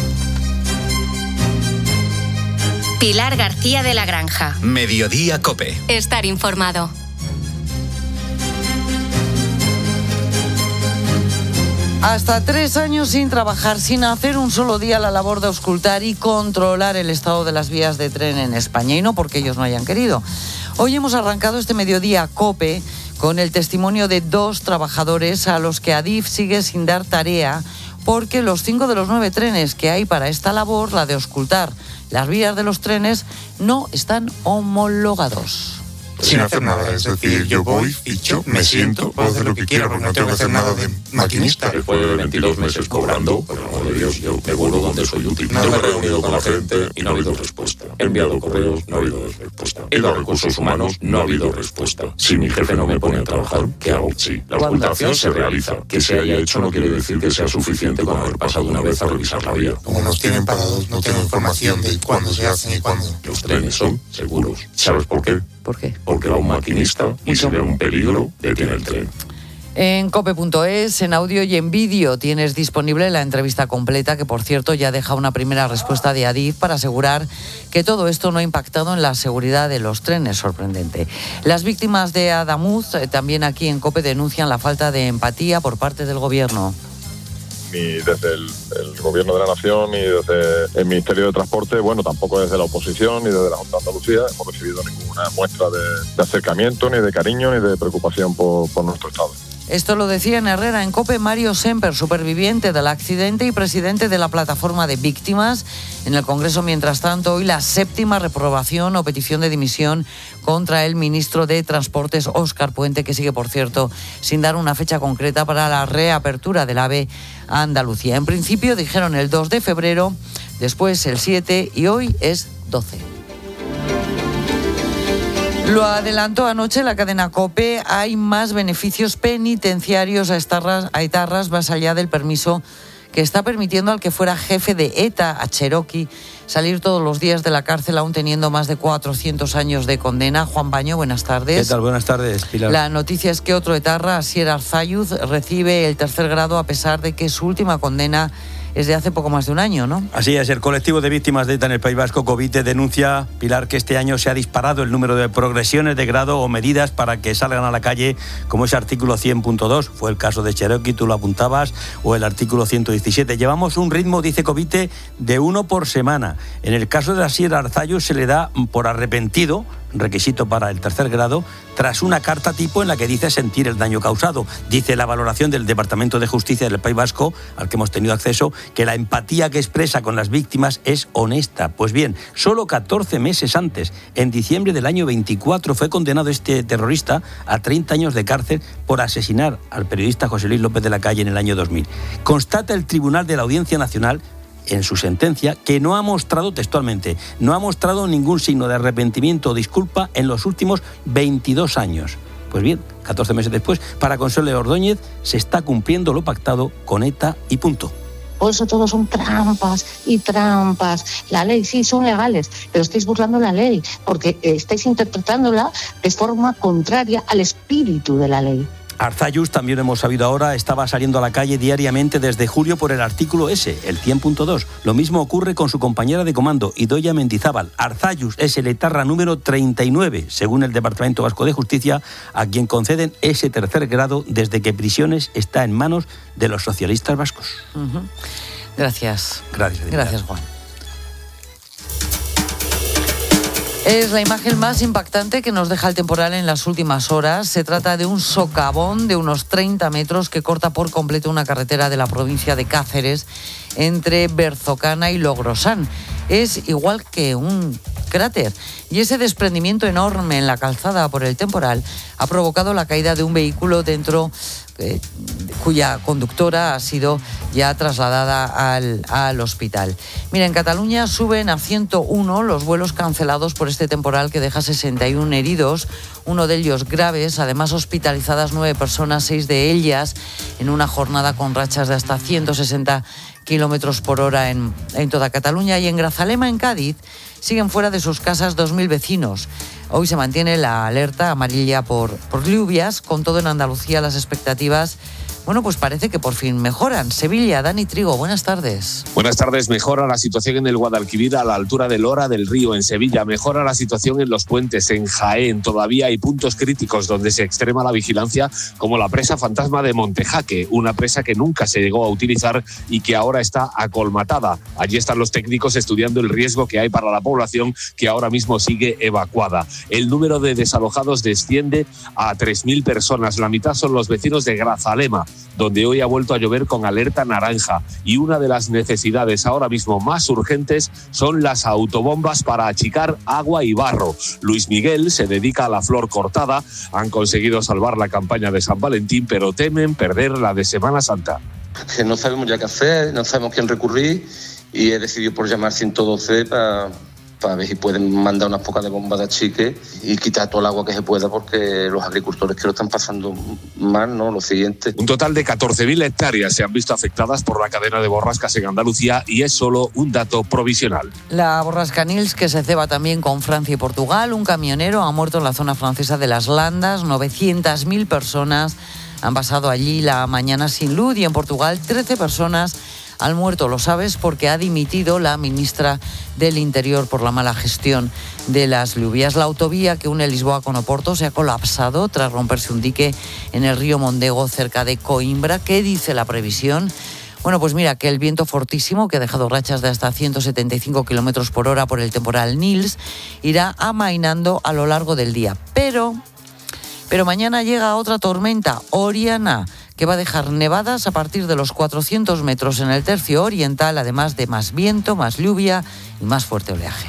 Pilar García de la Granja. Mediodía COPE. Estar informado. Hasta tres años sin trabajar, sin hacer un solo día la labor de auscultar y controlar el estado de las vías de tren en España. Y no porque ellos no hayan querido. Hoy hemos arrancado este Mediodía COPE con el testimonio de dos trabajadores a los que Adif sigue sin dar tarea porque los cinco de los nueve trenes que hay para esta labor, la de auscultar las vías de los trenes, no están homologados. Sin hacer nada, es decir, yo voy, ficho, me siento, puedo hacer lo que quiera, porque no tengo que hacer nada de maquinista. Después de veintidós meses cobrando, por el amor de Dios, yo me vuelvo donde soy útil. Yo me he reunido con la gente y no ha habido respuesta. He enviado correos, no ha habido respuesta. He ido a recursos humanos, no ha habido respuesta. Si mi jefe no me pone a trabajar, ¿qué hago? Sí, la ocultación se realiza. Que se haya hecho no quiere decir que sea suficiente con haber pasado una vez a revisar la vía. Como nos tienen parados, no tengo información de cuándo se hacen y cuándo. Los trenes son seguros. ¿Sabes por qué? ¿Por qué? Porque va un maquinista y si ve un peligro, detiene el tren. En cope punto es, en audio y en vídeo, tienes disponible la entrevista completa, que por cierto ya deja una primera respuesta de Adif para asegurar que todo esto no ha impactado en la seguridad de los trenes. Sorprendente. Las víctimas de Adamuz eh, también aquí en COPE denuncian la falta de empatía por parte del gobierno. Ni desde el, el Gobierno de la Nación, ni desde el Ministerio de Transporte, bueno, tampoco desde la oposición, ni desde la Junta de Andalucía hemos recibido ninguna muestra de, de acercamiento, ni de cariño, ni de preocupación por, por nuestro Estado. Esto lo decía en Herrera, en COPE, Mario Semper, superviviente del accidente y presidente de la plataforma de víctimas. En el Congreso, mientras tanto, hoy la séptima reprobación o petición de dimisión contra el ministro de Transportes, Óscar Puente, que sigue, por cierto, sin dar una fecha concreta para la reapertura del AVE a Andalucía. En principio dijeron el dos de febrero, después el siete y hoy es doce. Lo adelantó anoche la cadena COPE, hay más beneficios penitenciarios a, estarras, a etarras más allá del permiso que está permitiendo al que fuera jefe de ETA, a Cherokee, salir todos los días de la cárcel aún teniendo más de cuatrocientos años de condena. Juan Baño, buenas tardes. ¿Qué tal? Buenas tardes, Pilar. La noticia es que otro etarra, Asier Arzayuz, recibe el tercer grado a pesar de que su última condena es de hace poco más de un año, ¿no? Así es, el colectivo de víctimas de ETA en el País Vasco, Covite, denuncia, Pilar, que este año se ha disparado el número de progresiones de grado o medidas para que salgan a la calle, como ese artículo cien punto dos, fue el caso de Cherokee, tú lo apuntabas, o el artículo ciento diecisiete. Llevamos un ritmo, dice Covite, de uno por semana. En el caso de Asier Arzallus se le da por arrepentido, requisito para el tercer grado, tras una carta tipo en la que dice sentir el daño causado. Dice la valoración del Departamento de Justicia del País Vasco, al que hemos tenido acceso, que la empatía que expresa con las víctimas es honesta. Pues bien, solo catorce meses antes, en diciembre del año veinticuatro, fue condenado este terrorista a treinta años de cárcel por asesinar al periodista José Luis López de la Calle en el año dos mil. Constata el Tribunal de la Audiencia Nacional en su sentencia que no ha mostrado textualmente, no ha mostrado ningún signo de arrepentimiento o disculpa en los últimos veintidós años. Pues bien, catorce meses después, para Consuelo Ordóñez, se está cumpliendo lo pactado con ETA y punto. Por eso todo son trampas y trampas. La ley sí son legales, pero estáis burlando la ley porque estáis interpretándola de forma contraria al espíritu de la ley. Arzallus, también hemos sabido ahora, estaba saliendo a la calle diariamente desde julio por el artículo ese, el cien punto dos. Lo mismo ocurre con su compañera de comando, Idoia Mendizábal. Arzallus es el etarra número treinta y nueve, según el Departamento Vasco de Justicia, a quien conceden ese tercer grado desde que Prisiones está en manos de los socialistas vascos. Uh-huh. Gracias. Gracias. Gracias, Juan. Es la imagen más impactante que nos deja el temporal en las últimas horas. Se trata de un socavón de unos treinta metros que corta por completo una carretera de la provincia de Cáceres entre Berzocana y Logrosán. Es igual que un cráter. Y ese desprendimiento enorme en la calzada por el temporal ha provocado la caída de un vehículo dentro eh, cuya conductora ha sido ya trasladada al, al hospital. Mira, en Cataluña suben a ciento uno los vuelos cancelados por este temporal que deja sesenta y uno heridos, uno de ellos graves, además hospitalizadas nueve personas, seis de ellas en una jornada con rachas de hasta ciento sesenta kilómetros por hora en, en toda Cataluña. Y en Grazalema, en Cádiz, siguen fuera de sus casas dos mil vecinos. Hoy se mantiene la alerta amarilla por, por lluvias. Con todo, en Andalucía las expectativas, bueno, pues parece que por fin mejoran. Sevilla, Dani Trigo, buenas tardes. Buenas tardes. Mejora la situación en el Guadalquivir a la altura de Lora del Río, en Sevilla. Mejora la situación en los puentes, en Jaén. Todavía hay puntos críticos donde se extrema la vigilancia, como la presa fantasma de Montejaque, una presa que nunca se llegó a utilizar y que ahora está acolmatada. Allí están los técnicos estudiando el riesgo que hay para la población, que ahora mismo sigue evacuada. El número de desalojados desciende a tres mil personas. La mitad son los vecinos de Grazalema, donde hoy ha vuelto a llover con alerta naranja, y una de las necesidades ahora mismo más urgentes son las autobombas para achicar agua y barro. Luis Miguel se dedica a la flor cortada. Han conseguido salvar la campaña de San Valentín, pero temen perder la de Semana Santa. Que no sabemos ya qué hacer, no sabemos quién recurrir, y he decidido por llamar ciento doce para... para ver si pueden mandar unas pocas de bombas de achique y quitar todo el agua que se pueda, porque los agricultores que lo están pasando mal, ¿no? Lo siguiente. Un total de catorce mil hectáreas se han visto afectadas por la cadena de borrascas en Andalucía, y es solo un dato provisional. La borrasca Nils, que se ceba también con Francia y Portugal. Un camionero ha muerto en la zona francesa de Las Landas. novecientas mil personas han pasado allí la mañana sin luz, y en Portugal trece personas han muerto. Lo sabes porque ha dimitido la ministra del Interior por la mala gestión de las lluvias. La autovía que une Lisboa con Oporto se ha colapsado tras romperse un dique en el río Mondego, cerca de Coimbra. ¿Qué dice la previsión? Bueno, pues mira, que el viento fortísimo, que ha dejado rachas de hasta ciento setenta y cinco kilómetros por hora por el temporal Nils, irá amainando a lo largo del día. Pero, pero mañana llega otra tormenta, Oriana, que va a dejar nevadas a partir de los cuatrocientos metros en el tercio oriental, además de más viento, más lluvia y más fuerte oleaje.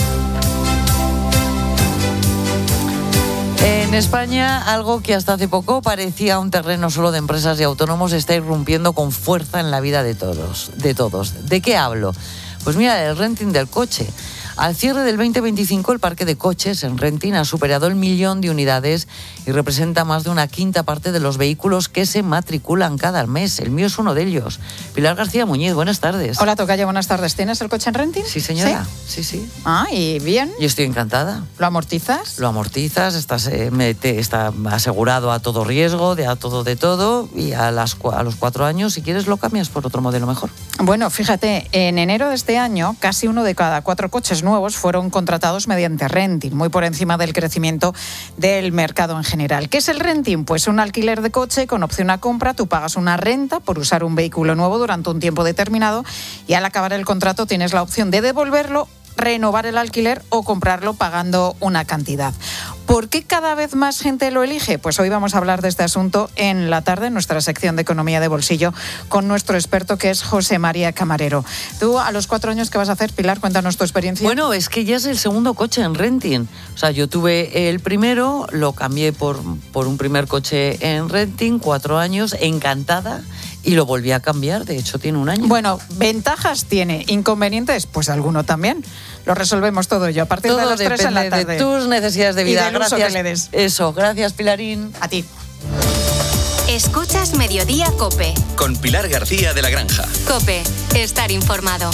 En España, algo que hasta hace poco parecía un terreno solo de empresas y autónomos está irrumpiendo con fuerza en la vida de todos. ¿De todos? ¿De qué hablo? Pues mira, el renting del coche. Al cierre del veinte veinticinco, el parque de coches en renting ha superado el millón de unidades y representa más de una quinta parte de los vehículos que se matriculan cada mes. El mío es uno de ellos. Pilar García Muñiz, buenas tardes. Hola, Tocayo, buenas tardes. ¿Tienes el coche en renting? Sí, señora. Sí, sí. sí. Ah, ¿y bien? Yo estoy encantada. ¿Lo amortizas? Lo amortizas, estás, eh, me, te, está asegurado a todo riesgo, de a todo de todo, y a, las, a los cuatro años, si quieres, lo cambias por otro modelo mejor. Bueno, fíjate, en enero de este año, casi uno de cada cuatro coches nuevos fueron contratados mediante renting, muy por encima del crecimiento del mercado en general. ¿Qué es el renting? Pues un alquiler de coche con opción a compra. Tú pagas una renta por usar un vehículo nuevo durante un tiempo determinado y al acabar el contrato tienes la opción de devolverlo, renovar el alquiler o comprarlo pagando una cantidad. ¿Por qué cada vez más gente lo elige? Pues hoy vamos a hablar de este asunto en la tarde, en nuestra sección de Economía de Bolsillo, con nuestro experto que es José María Camarero. Tú, a los cuatro años, ¿qué vas a hacer, Pilar? Cuéntanos tu experiencia. Bueno, es que ya es el segundo coche en renting. O sea, yo tuve el primero, lo cambié por, por un primer coche en renting, cuatro años, encantada, y lo volví a cambiar. De hecho, tiene un año. Bueno, ventajas tiene, inconvenientes, pues alguno también. Lo resolvemos todo yo a partir todo de las tres en la tarde. De tus necesidades de vida. Y del uso gracias. Que le des. Eso, gracias, Pilarín. A ti. Escuchas Mediodía COPE. Con Pilar García de la Granja. COPE, estar informado.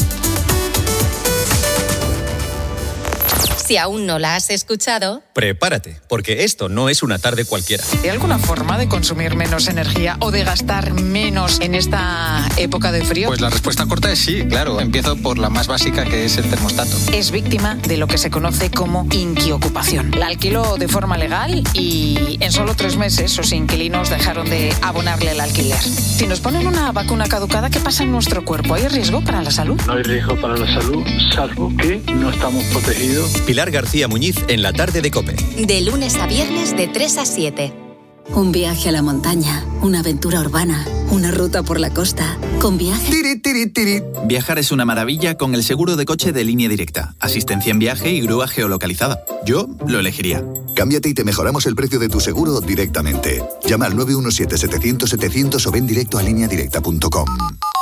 Si aún no la has escuchado, prepárate, porque esto no es una tarde cualquiera. ¿Hay alguna forma de consumir menos energía o de gastar menos en esta época de frío? Pues la respuesta corta es sí, claro. Empiezo por la más básica, que es el termostato. Es víctima de lo que se conoce como inquiocupación. La alquiló de forma legal y en solo tres meses sus inquilinos dejaron de abonarle el alquiler. Si nos ponen una vacuna caducada, ¿qué pasa en nuestro cuerpo? ¿Hay riesgo para la salud? No hay riesgo para la salud, salvo que no estamos protegidos. Pilar García Muñiz en la tarde de COPE. De lunes a viernes de tres a siete. Un viaje a la montaña, una aventura urbana, una ruta por la costa. Con Viaje... Tiri, tiri, tiri. Viajar es una maravilla con el seguro de coche de Línea Directa. Asistencia en viaje y grúa geolocalizada. Yo lo elegiría. Cámbiate y te mejoramos el precio de tu seguro directamente. Llama al nueve uno siete, setecientos, setecientos o ven directo a línea directa punto com.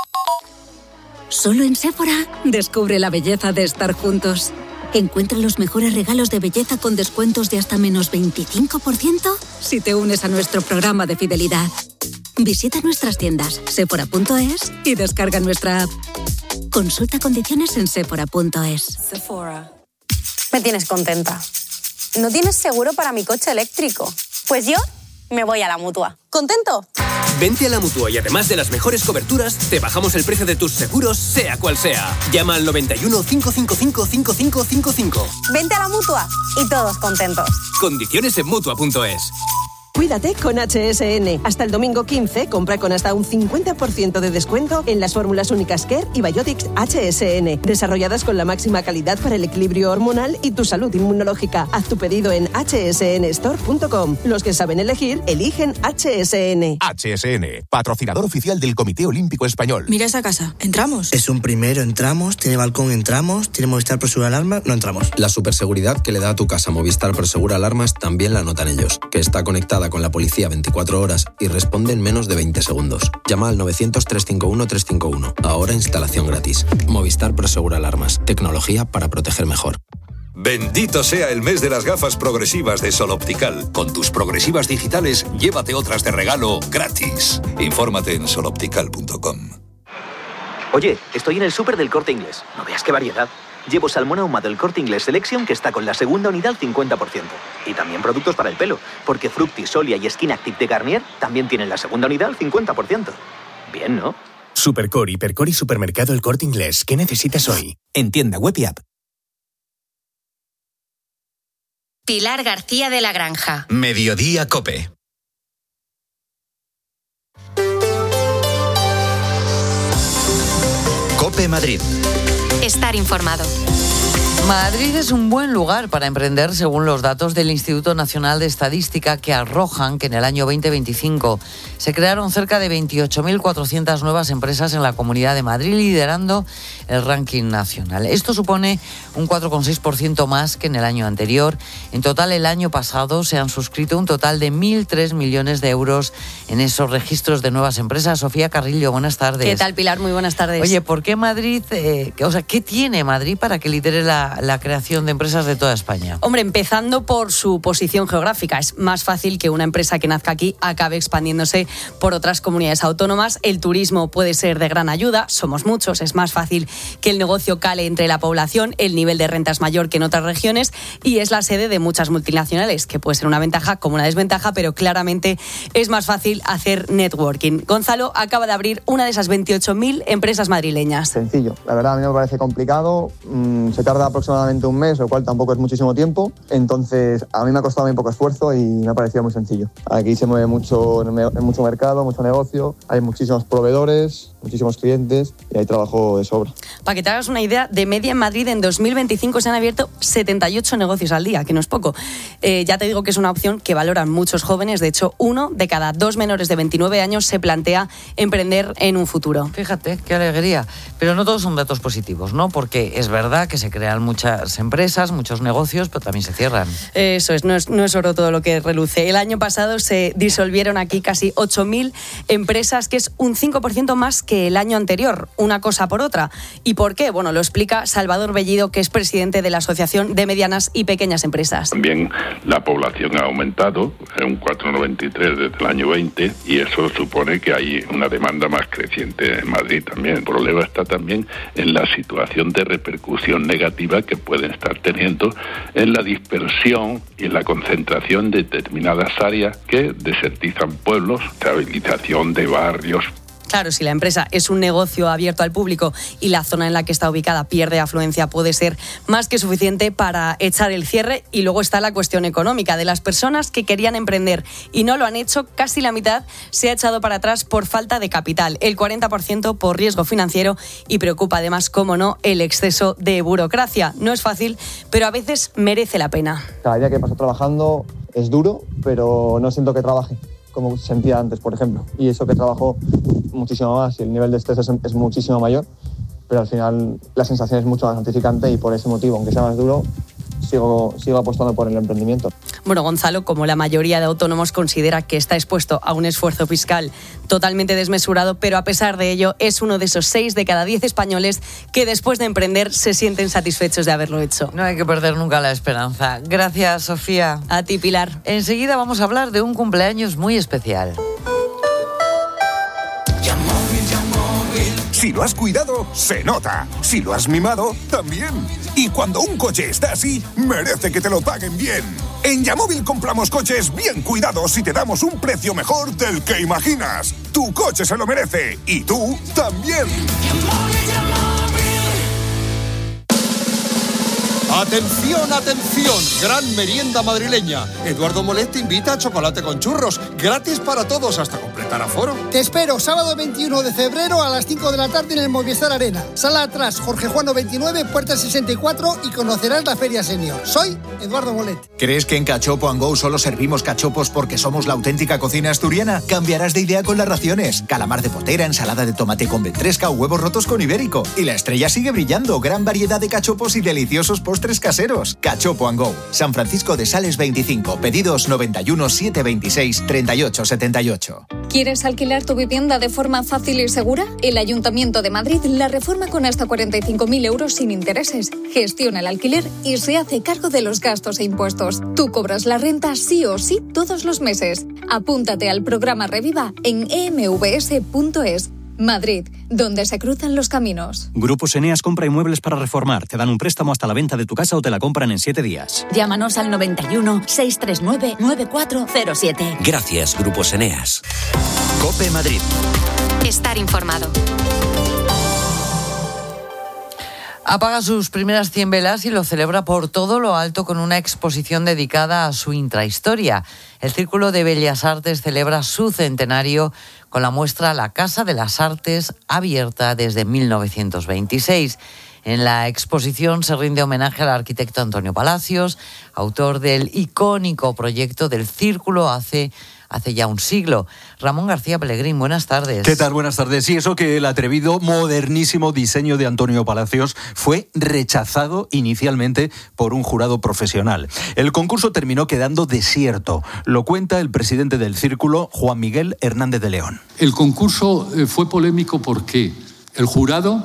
Solo en Sephora, descubre la belleza de estar juntos. Encuentra los mejores regalos de belleza con descuentos de hasta menos veinticinco por ciento si te unes a nuestro programa de fidelidad. Visita nuestras tiendas sephora punto es y descarga nuestra app. Consulta condiciones en sephora punto es. Sephora. Me tienes contenta. ¿No tienes seguro para mi coche eléctrico? Pues yo me voy a la Mutua. ¿Contento? Vente a la Mutua y además de las mejores coberturas, te bajamos el precio de tus seguros, sea cual sea. Llama al noventa y uno, cinco cinco cinco, cinco cinco cinco cinco. Vente a la Mutua y todos contentos. Condiciones en Mutua punto es. Cuídate con H S N. Hasta el domingo quince, compra con hasta un cincuenta por ciento de descuento en las fórmulas únicas Care y Biotics H S N, desarrolladas con la máxima calidad para el equilibrio hormonal y tu salud inmunológica. Haz tu pedido en hache ese ene store punto com. Los que saben elegir, eligen H S N. H S N, patrocinador oficial del Comité Olímpico Español. Mira esa casa, ¿entramos? Es un primero, entramos, tiene balcón, entramos, tiene Movistar Prosegura Alarmas, no entramos. La superseguridad que le da a tu casa Movistar Prosegura Alarmas también la notan ellos, que está conectada con la policía veinticuatro horas y responde en menos de veinte segundos. Llama al novecientos, trescientos cincuenta y uno, trescientos cincuenta y uno. Ahora instalación gratis. Movistar Prosegura Alarmas. Tecnología para proteger mejor. Bendito sea el mes de las gafas progresivas de Sol Optical. Con tus progresivas digitales, llévate otras de regalo gratis. Infórmate en sol optical punto com. Oye, estoy en el súper del Corte Inglés. No veas qué variedad. Llevo salmón ahumado del Corte Inglés Selection, que está con la segunda unidad al cincuenta por ciento. Y también productos para el pelo, porque Fructis, Solia y Skin Active de Garnier también tienen la segunda unidad al cincuenta por ciento. Bien, ¿no? Supercore, Hipercore y Supermercado El Corte Inglés. ¿Qué necesitas hoy? En tienda web y app. Pilar García de la Granja. Mediodía COPE. COPE Madrid. Estar informado. Madrid es un buen lugar para emprender según los datos del Instituto Nacional de Estadística, que arrojan que en el año veinte veinticinco se crearon cerca de veintiocho mil cuatrocientas nuevas empresas en la Comunidad de Madrid, liderando el ranking nacional. Esto supone un cuatro coma seis por ciento más que en el año anterior. En total, el año pasado se han suscrito un total de mil tres millones de euros en esos registros de nuevas empresas. Sofía Carrillo, buenas tardes. ¿Qué tal, Pilar? Muy buenas tardes. Oye, ¿por qué Madrid, eh, o sea, qué tiene Madrid para que lidere la la, la creación de empresas de toda España? Hombre, empezando por su posición geográfica. Es más fácil que una empresa que nazca aquí acabe expandiéndose por otras comunidades autónomas. El turismo puede ser de gran ayuda, somos muchos, es más fácil que el negocio cale entre la población, el nivel de renta es mayor que en otras regiones y es la sede de muchas multinacionales, que puede ser una ventaja como una desventaja, pero claramente es más fácil hacer networking. Gonzalo acaba de abrir una de esas veintiocho mil empresas madrileñas. Sencillo, la verdad a mí me parece complicado, mm, se tarda aproximadamente un mes, lo cual tampoco es muchísimo tiempo, entonces a mí me ha costado muy poco esfuerzo y me ha parecido muy sencillo. Aquí se mueve mucho, mucho mercado, mucho negocio, hay muchísimos proveedores, muchísimos clientes y hay trabajo de sobra. Para que te hagas una idea, de media en Madrid en dos mil veinticinco se han abierto setenta y ocho negocios al día, que no es poco. Eh, ya te digo que es una opción que valoran muchos jóvenes, de hecho uno de cada dos menores de veintinueve años se plantea emprender en un futuro. Fíjate, qué alegría. Pero no todos son datos positivos, ¿no? Porque es verdad que se crean muchas empresas, muchos negocios, pero también se cierran. Eso es, no es, no es oro todo lo que reluce. El año pasado se disolvieron aquí casi ocho mil empresas, que es un cinco por ciento más que el año anterior, una cosa por otra. ¿Y por qué? Bueno, lo explica Salvador Bellido, que es presidente de la Asociación de Medianas y Pequeñas Empresas. También la población ha aumentado en un cuatro coma noventa y tres desde el año veinte y eso supone que hay una demanda más creciente en Madrid también. El problema está también en la situación de repercusión negativa que pueden estar teniendo en la dispersión y en la concentración de determinadas áreas que desertizan pueblos, rehabilitación de barrios. Claro, si la empresa es un negocio abierto al público y la zona en la que está ubicada pierde afluencia, puede ser más que suficiente para echar el cierre. Y luego está la cuestión económica. De las personas que querían emprender y no lo han hecho, casi la mitad se ha echado para atrás por falta de capital, el cuarenta por ciento por riesgo financiero y preocupa además, cómo no, el exceso de burocracia. No es fácil, pero a veces merece la pena. Cada día que paso trabajando es duro, pero no siento que trabaje como sentía antes, por ejemplo. Y eso que trabajo muchísimo más y el nivel de estrés es, es muchísimo mayor, pero al final la sensación es mucho más gratificante y por ese motivo, aunque sea más duro, sigo, sigo apostando por el emprendimiento. Bueno, Gonzalo, como la mayoría de autónomos, considera que está expuesto a un esfuerzo fiscal totalmente desmesurado, pero a pesar de ello es uno de esos seis de cada diez españoles que después de emprender se sienten satisfechos de haberlo hecho. No hay que perder nunca la esperanza. Gracias, Sofía. A ti, Pilar. Enseguida vamos a hablar de un cumpleaños muy especial. Si lo has cuidado, se nota. Si lo has mimado, también. Y cuando un coche está así, merece que te lo paguen bien. En Yamóvil compramos coches bien cuidados y te damos un precio mejor del que imaginas. Tu coche se lo merece y tú también. Atención, atención, gran merienda madrileña. Eduardo Molet te invita a chocolate con churros, gratis para todos hasta completar aforo. Te espero sábado veintiuno de febrero a las cinco de la tarde en el Movistar Arena. Sala atrás, Jorge Juano veintinueve, puerta sesenta y cuatro y conocerás la Feria Senior. Soy Eduardo Molet. ¿Crees que en Cachopo and Go solo servimos cachopos porque somos la auténtica cocina asturiana? Cambiarás de idea con las raciones. Calamar de potera, ensalada de tomate con ventresca o huevos rotos con ibérico. Y la estrella sigue brillando. Gran variedad de cachopos y deliciosos postres caseros. Cachopo and Go. San Francisco de Sales veinticinco. Pedidos noventa y uno, setecientos veintiséis, treinta y ocho setenta y ocho. ¿Quieres alquilar tu vivienda de forma fácil y segura? El Ayuntamiento de Madrid la reforma con hasta cuarenta y cinco mil euros sin intereses. Gestiona el alquiler y se hace cargo de los gastos e impuestos. Tú cobras la renta sí o sí todos los meses. Apúntate al programa Reviva en e m v s punto es. Madrid, donde se cruzan los caminos. Grupos Eneas compra inmuebles para reformar. Te dan un préstamo hasta la venta de tu casa o te la compran en siete días. Llámanos al noventa y uno, seiscientos treinta y nueve, noventa y cuatro cero siete. Gracias, Grupos Eneas. COPE Madrid. Estar informado. Apaga sus primeras cien velas y lo celebra por todo lo alto con una exposición dedicada a su intrahistoria. El Círculo de Bellas Artes celebra su centenario con la muestra La Casa de las Artes, abierta desde mil novecientos veintiséis. En la exposición se rinde homenaje al arquitecto Antonio Palacios, autor del icónico proyecto del Círculo hace... hace ya un siglo. Ramón García Pellegrín, buenas tardes. ¿Qué tal? Buenas tardes. Sí, eso que el atrevido, modernísimo diseño de Antonio Palacios fue rechazado inicialmente por un jurado profesional. El concurso terminó quedando desierto. Lo cuenta el presidente del Círculo, Juan Miguel Hernández de León. El concurso fue polémico porque el jurado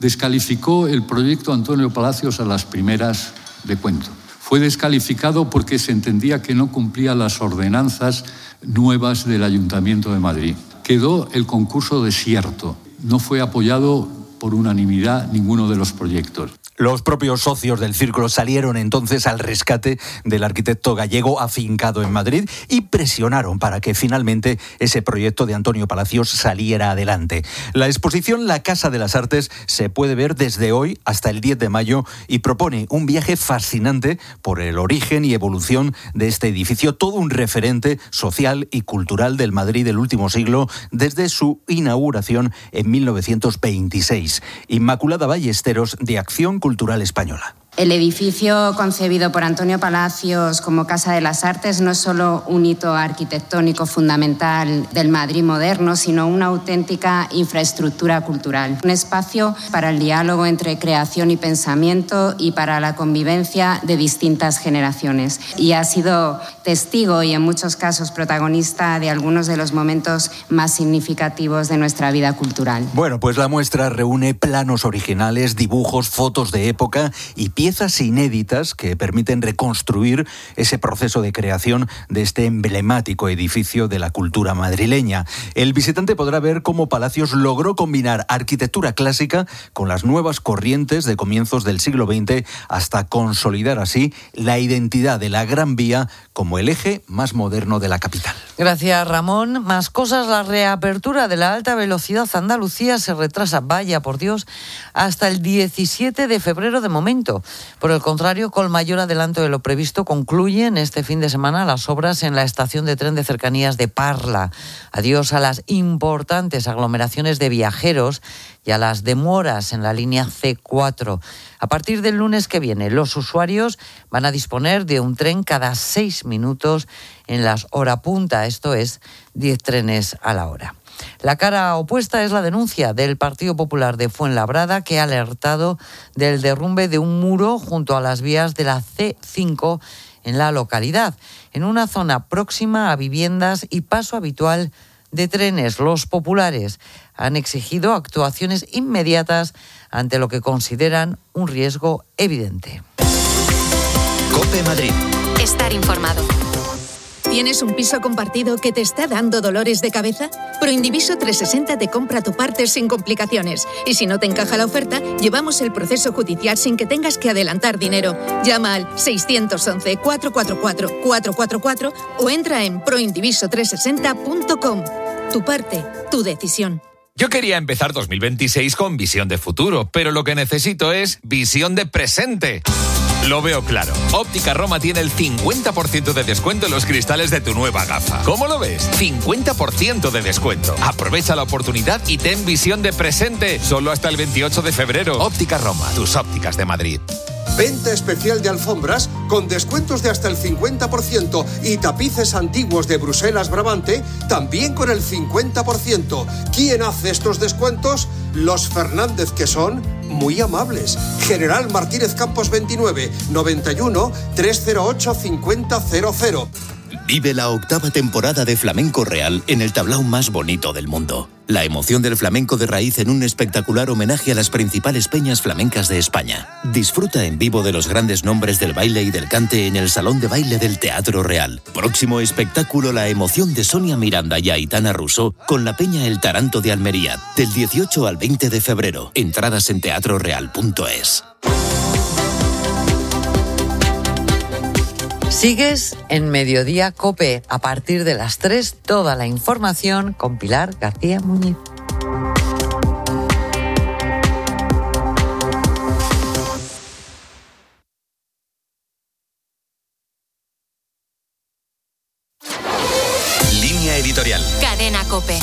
descalificó el proyecto Antonio Palacios a las primeras de cuento. Fue descalificado porque se entendía que no cumplía las ordenanzas nuevas del Ayuntamiento de Madrid. Quedó el concurso desierto. No fue apoyado por unanimidad ninguno de los proyectos. Los propios socios del Círculo salieron entonces al rescate del arquitecto gallego afincado en Madrid y presionaron para que finalmente ese proyecto de Antonio Palacios saliera adelante. La exposición La Casa de las Artes se puede ver desde hoy hasta el diez de mayo y propone un viaje fascinante por el origen y evolución de este edificio, todo un referente social y cultural del Madrid del último siglo desde su inauguración en mil novecientos veintiséis. Inmaculada Ballesteros, de Acción Cultural Española. El edificio concebido por Antonio Palacios como Casa de las Artes no es solo un hito arquitectónico fundamental del Madrid moderno, sino una auténtica infraestructura cultural. Un espacio para el diálogo entre creación y pensamiento y para la convivencia de distintas generaciones. Y ha sido testigo y en muchos casos protagonista de algunos de los momentos más significativos de nuestra vida cultural. Bueno, pues la muestra reúne planos originales, dibujos, fotos de época y piezas inéditas que permiten reconstruir ese proceso de creación de este emblemático edificio de la cultura madrileña. El visitante podrá ver cómo Palacios logró combinar arquitectura clásica con las nuevas corrientes de comienzos del siglo veinte hasta consolidar así la identidad de la Gran Vía como el eje más moderno de la capital. Gracias, Ramón. Más cosas, la reapertura de la alta velocidad Andalucía se retrasa, vaya por Dios, hasta el diecisiete de febrero de momento. Por el contrario, con mayor adelanto de lo previsto, concluyen este fin de semana las obras en la estación de tren de cercanías de Parla. Adiós a las importantes aglomeraciones de viajeros y a las demoras en la línea ce cuatro. A partir del lunes que viene, los usuarios van a disponer de un tren cada seis minutos en las hora punta, esto es, diez trenes a la hora. La cara opuesta es la denuncia del Partido Popular de Fuenlabrada, que ha alertado del derrumbe de un muro junto a las vías de la ce cinco en la localidad, en una zona próxima a viviendas y paso habitual de trenes. Los populares han exigido actuaciones inmediatas ante lo que consideran un riesgo evidente. COPE Madrid. Estar informado. ¿Tienes un piso compartido que te está dando dolores de cabeza? Proindiviso trescientos sesenta te compra tu parte sin complicaciones. Y si no te encaja la oferta, llevamos el proceso judicial sin que tengas que adelantar dinero. Llama al seiscientos once, cuatrocientos cuarenta y cuatro, cuatrocientos cuarenta y cuatro o entra en proindiviso trescientos sesenta punto com. Tu parte, tu decisión. Yo quería empezar dos mil veintiséis con visión de futuro, pero lo que necesito es visión de presente. Lo veo claro. Óptica Roma tiene el cincuenta por ciento de descuento en los cristales de tu nueva gafa. ¿Cómo lo ves? cincuenta por ciento de descuento. Aprovecha la oportunidad y ten visión de presente. Solo hasta el veintiocho de febrero. Óptica Roma, tus ópticas de Madrid. Venta especial de alfombras con descuentos de hasta el cincuenta por ciento y tapices antiguos de Bruselas Brabante también con el cincuenta por ciento. ¿Quién hace estos descuentos? Los Fernández, que son muy amables. General Martínez Campos veintinueve, noventa y uno, trescientos ocho, cincuenta cero cero. Vive la octava temporada de Flamenco Real en el tablao más bonito del mundo. La emoción del flamenco de raíz en un espectacular homenaje a las principales peñas flamencas de España. Disfruta en vivo de los grandes nombres del baile y del cante en el Salón de Baile del Teatro Real. Próximo espectáculo, la emoción de Sonia Miranda y Aitana Russo con la peña El Taranto de Almería, del dieciocho al veinte de febrero. Entradas en teatro real punto es. Sigues en Mediodía COPE. A partir de las tres, toda la información con Pilar García Muñiz. Línea editorial. Cadena COPE.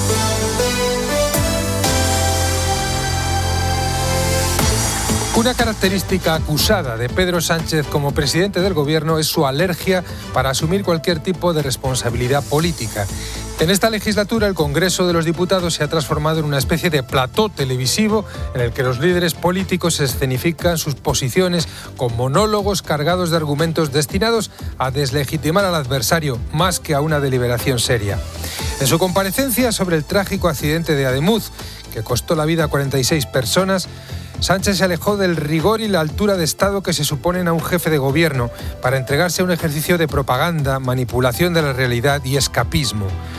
Una característica acusada de Pedro Sánchez como presidente del gobierno es su alergia para asumir cualquier tipo de responsabilidad política. En esta legislatura, el Congreso de los Diputados se ha transformado en una especie de plató televisivo en el que los líderes políticos escenifican sus posiciones con monólogos cargados de argumentos destinados a deslegitimar al adversario más que a una deliberación seria. En su comparecencia sobre el trágico accidente de Ademuz, que que costó la vida a cuarenta y seis personas, Sánchez se alejó del rigor y la altura de Estado que se suponen a un jefe de gobierno para entregarse a un ejercicio de propaganda, manipulación de la realidad y escapismo.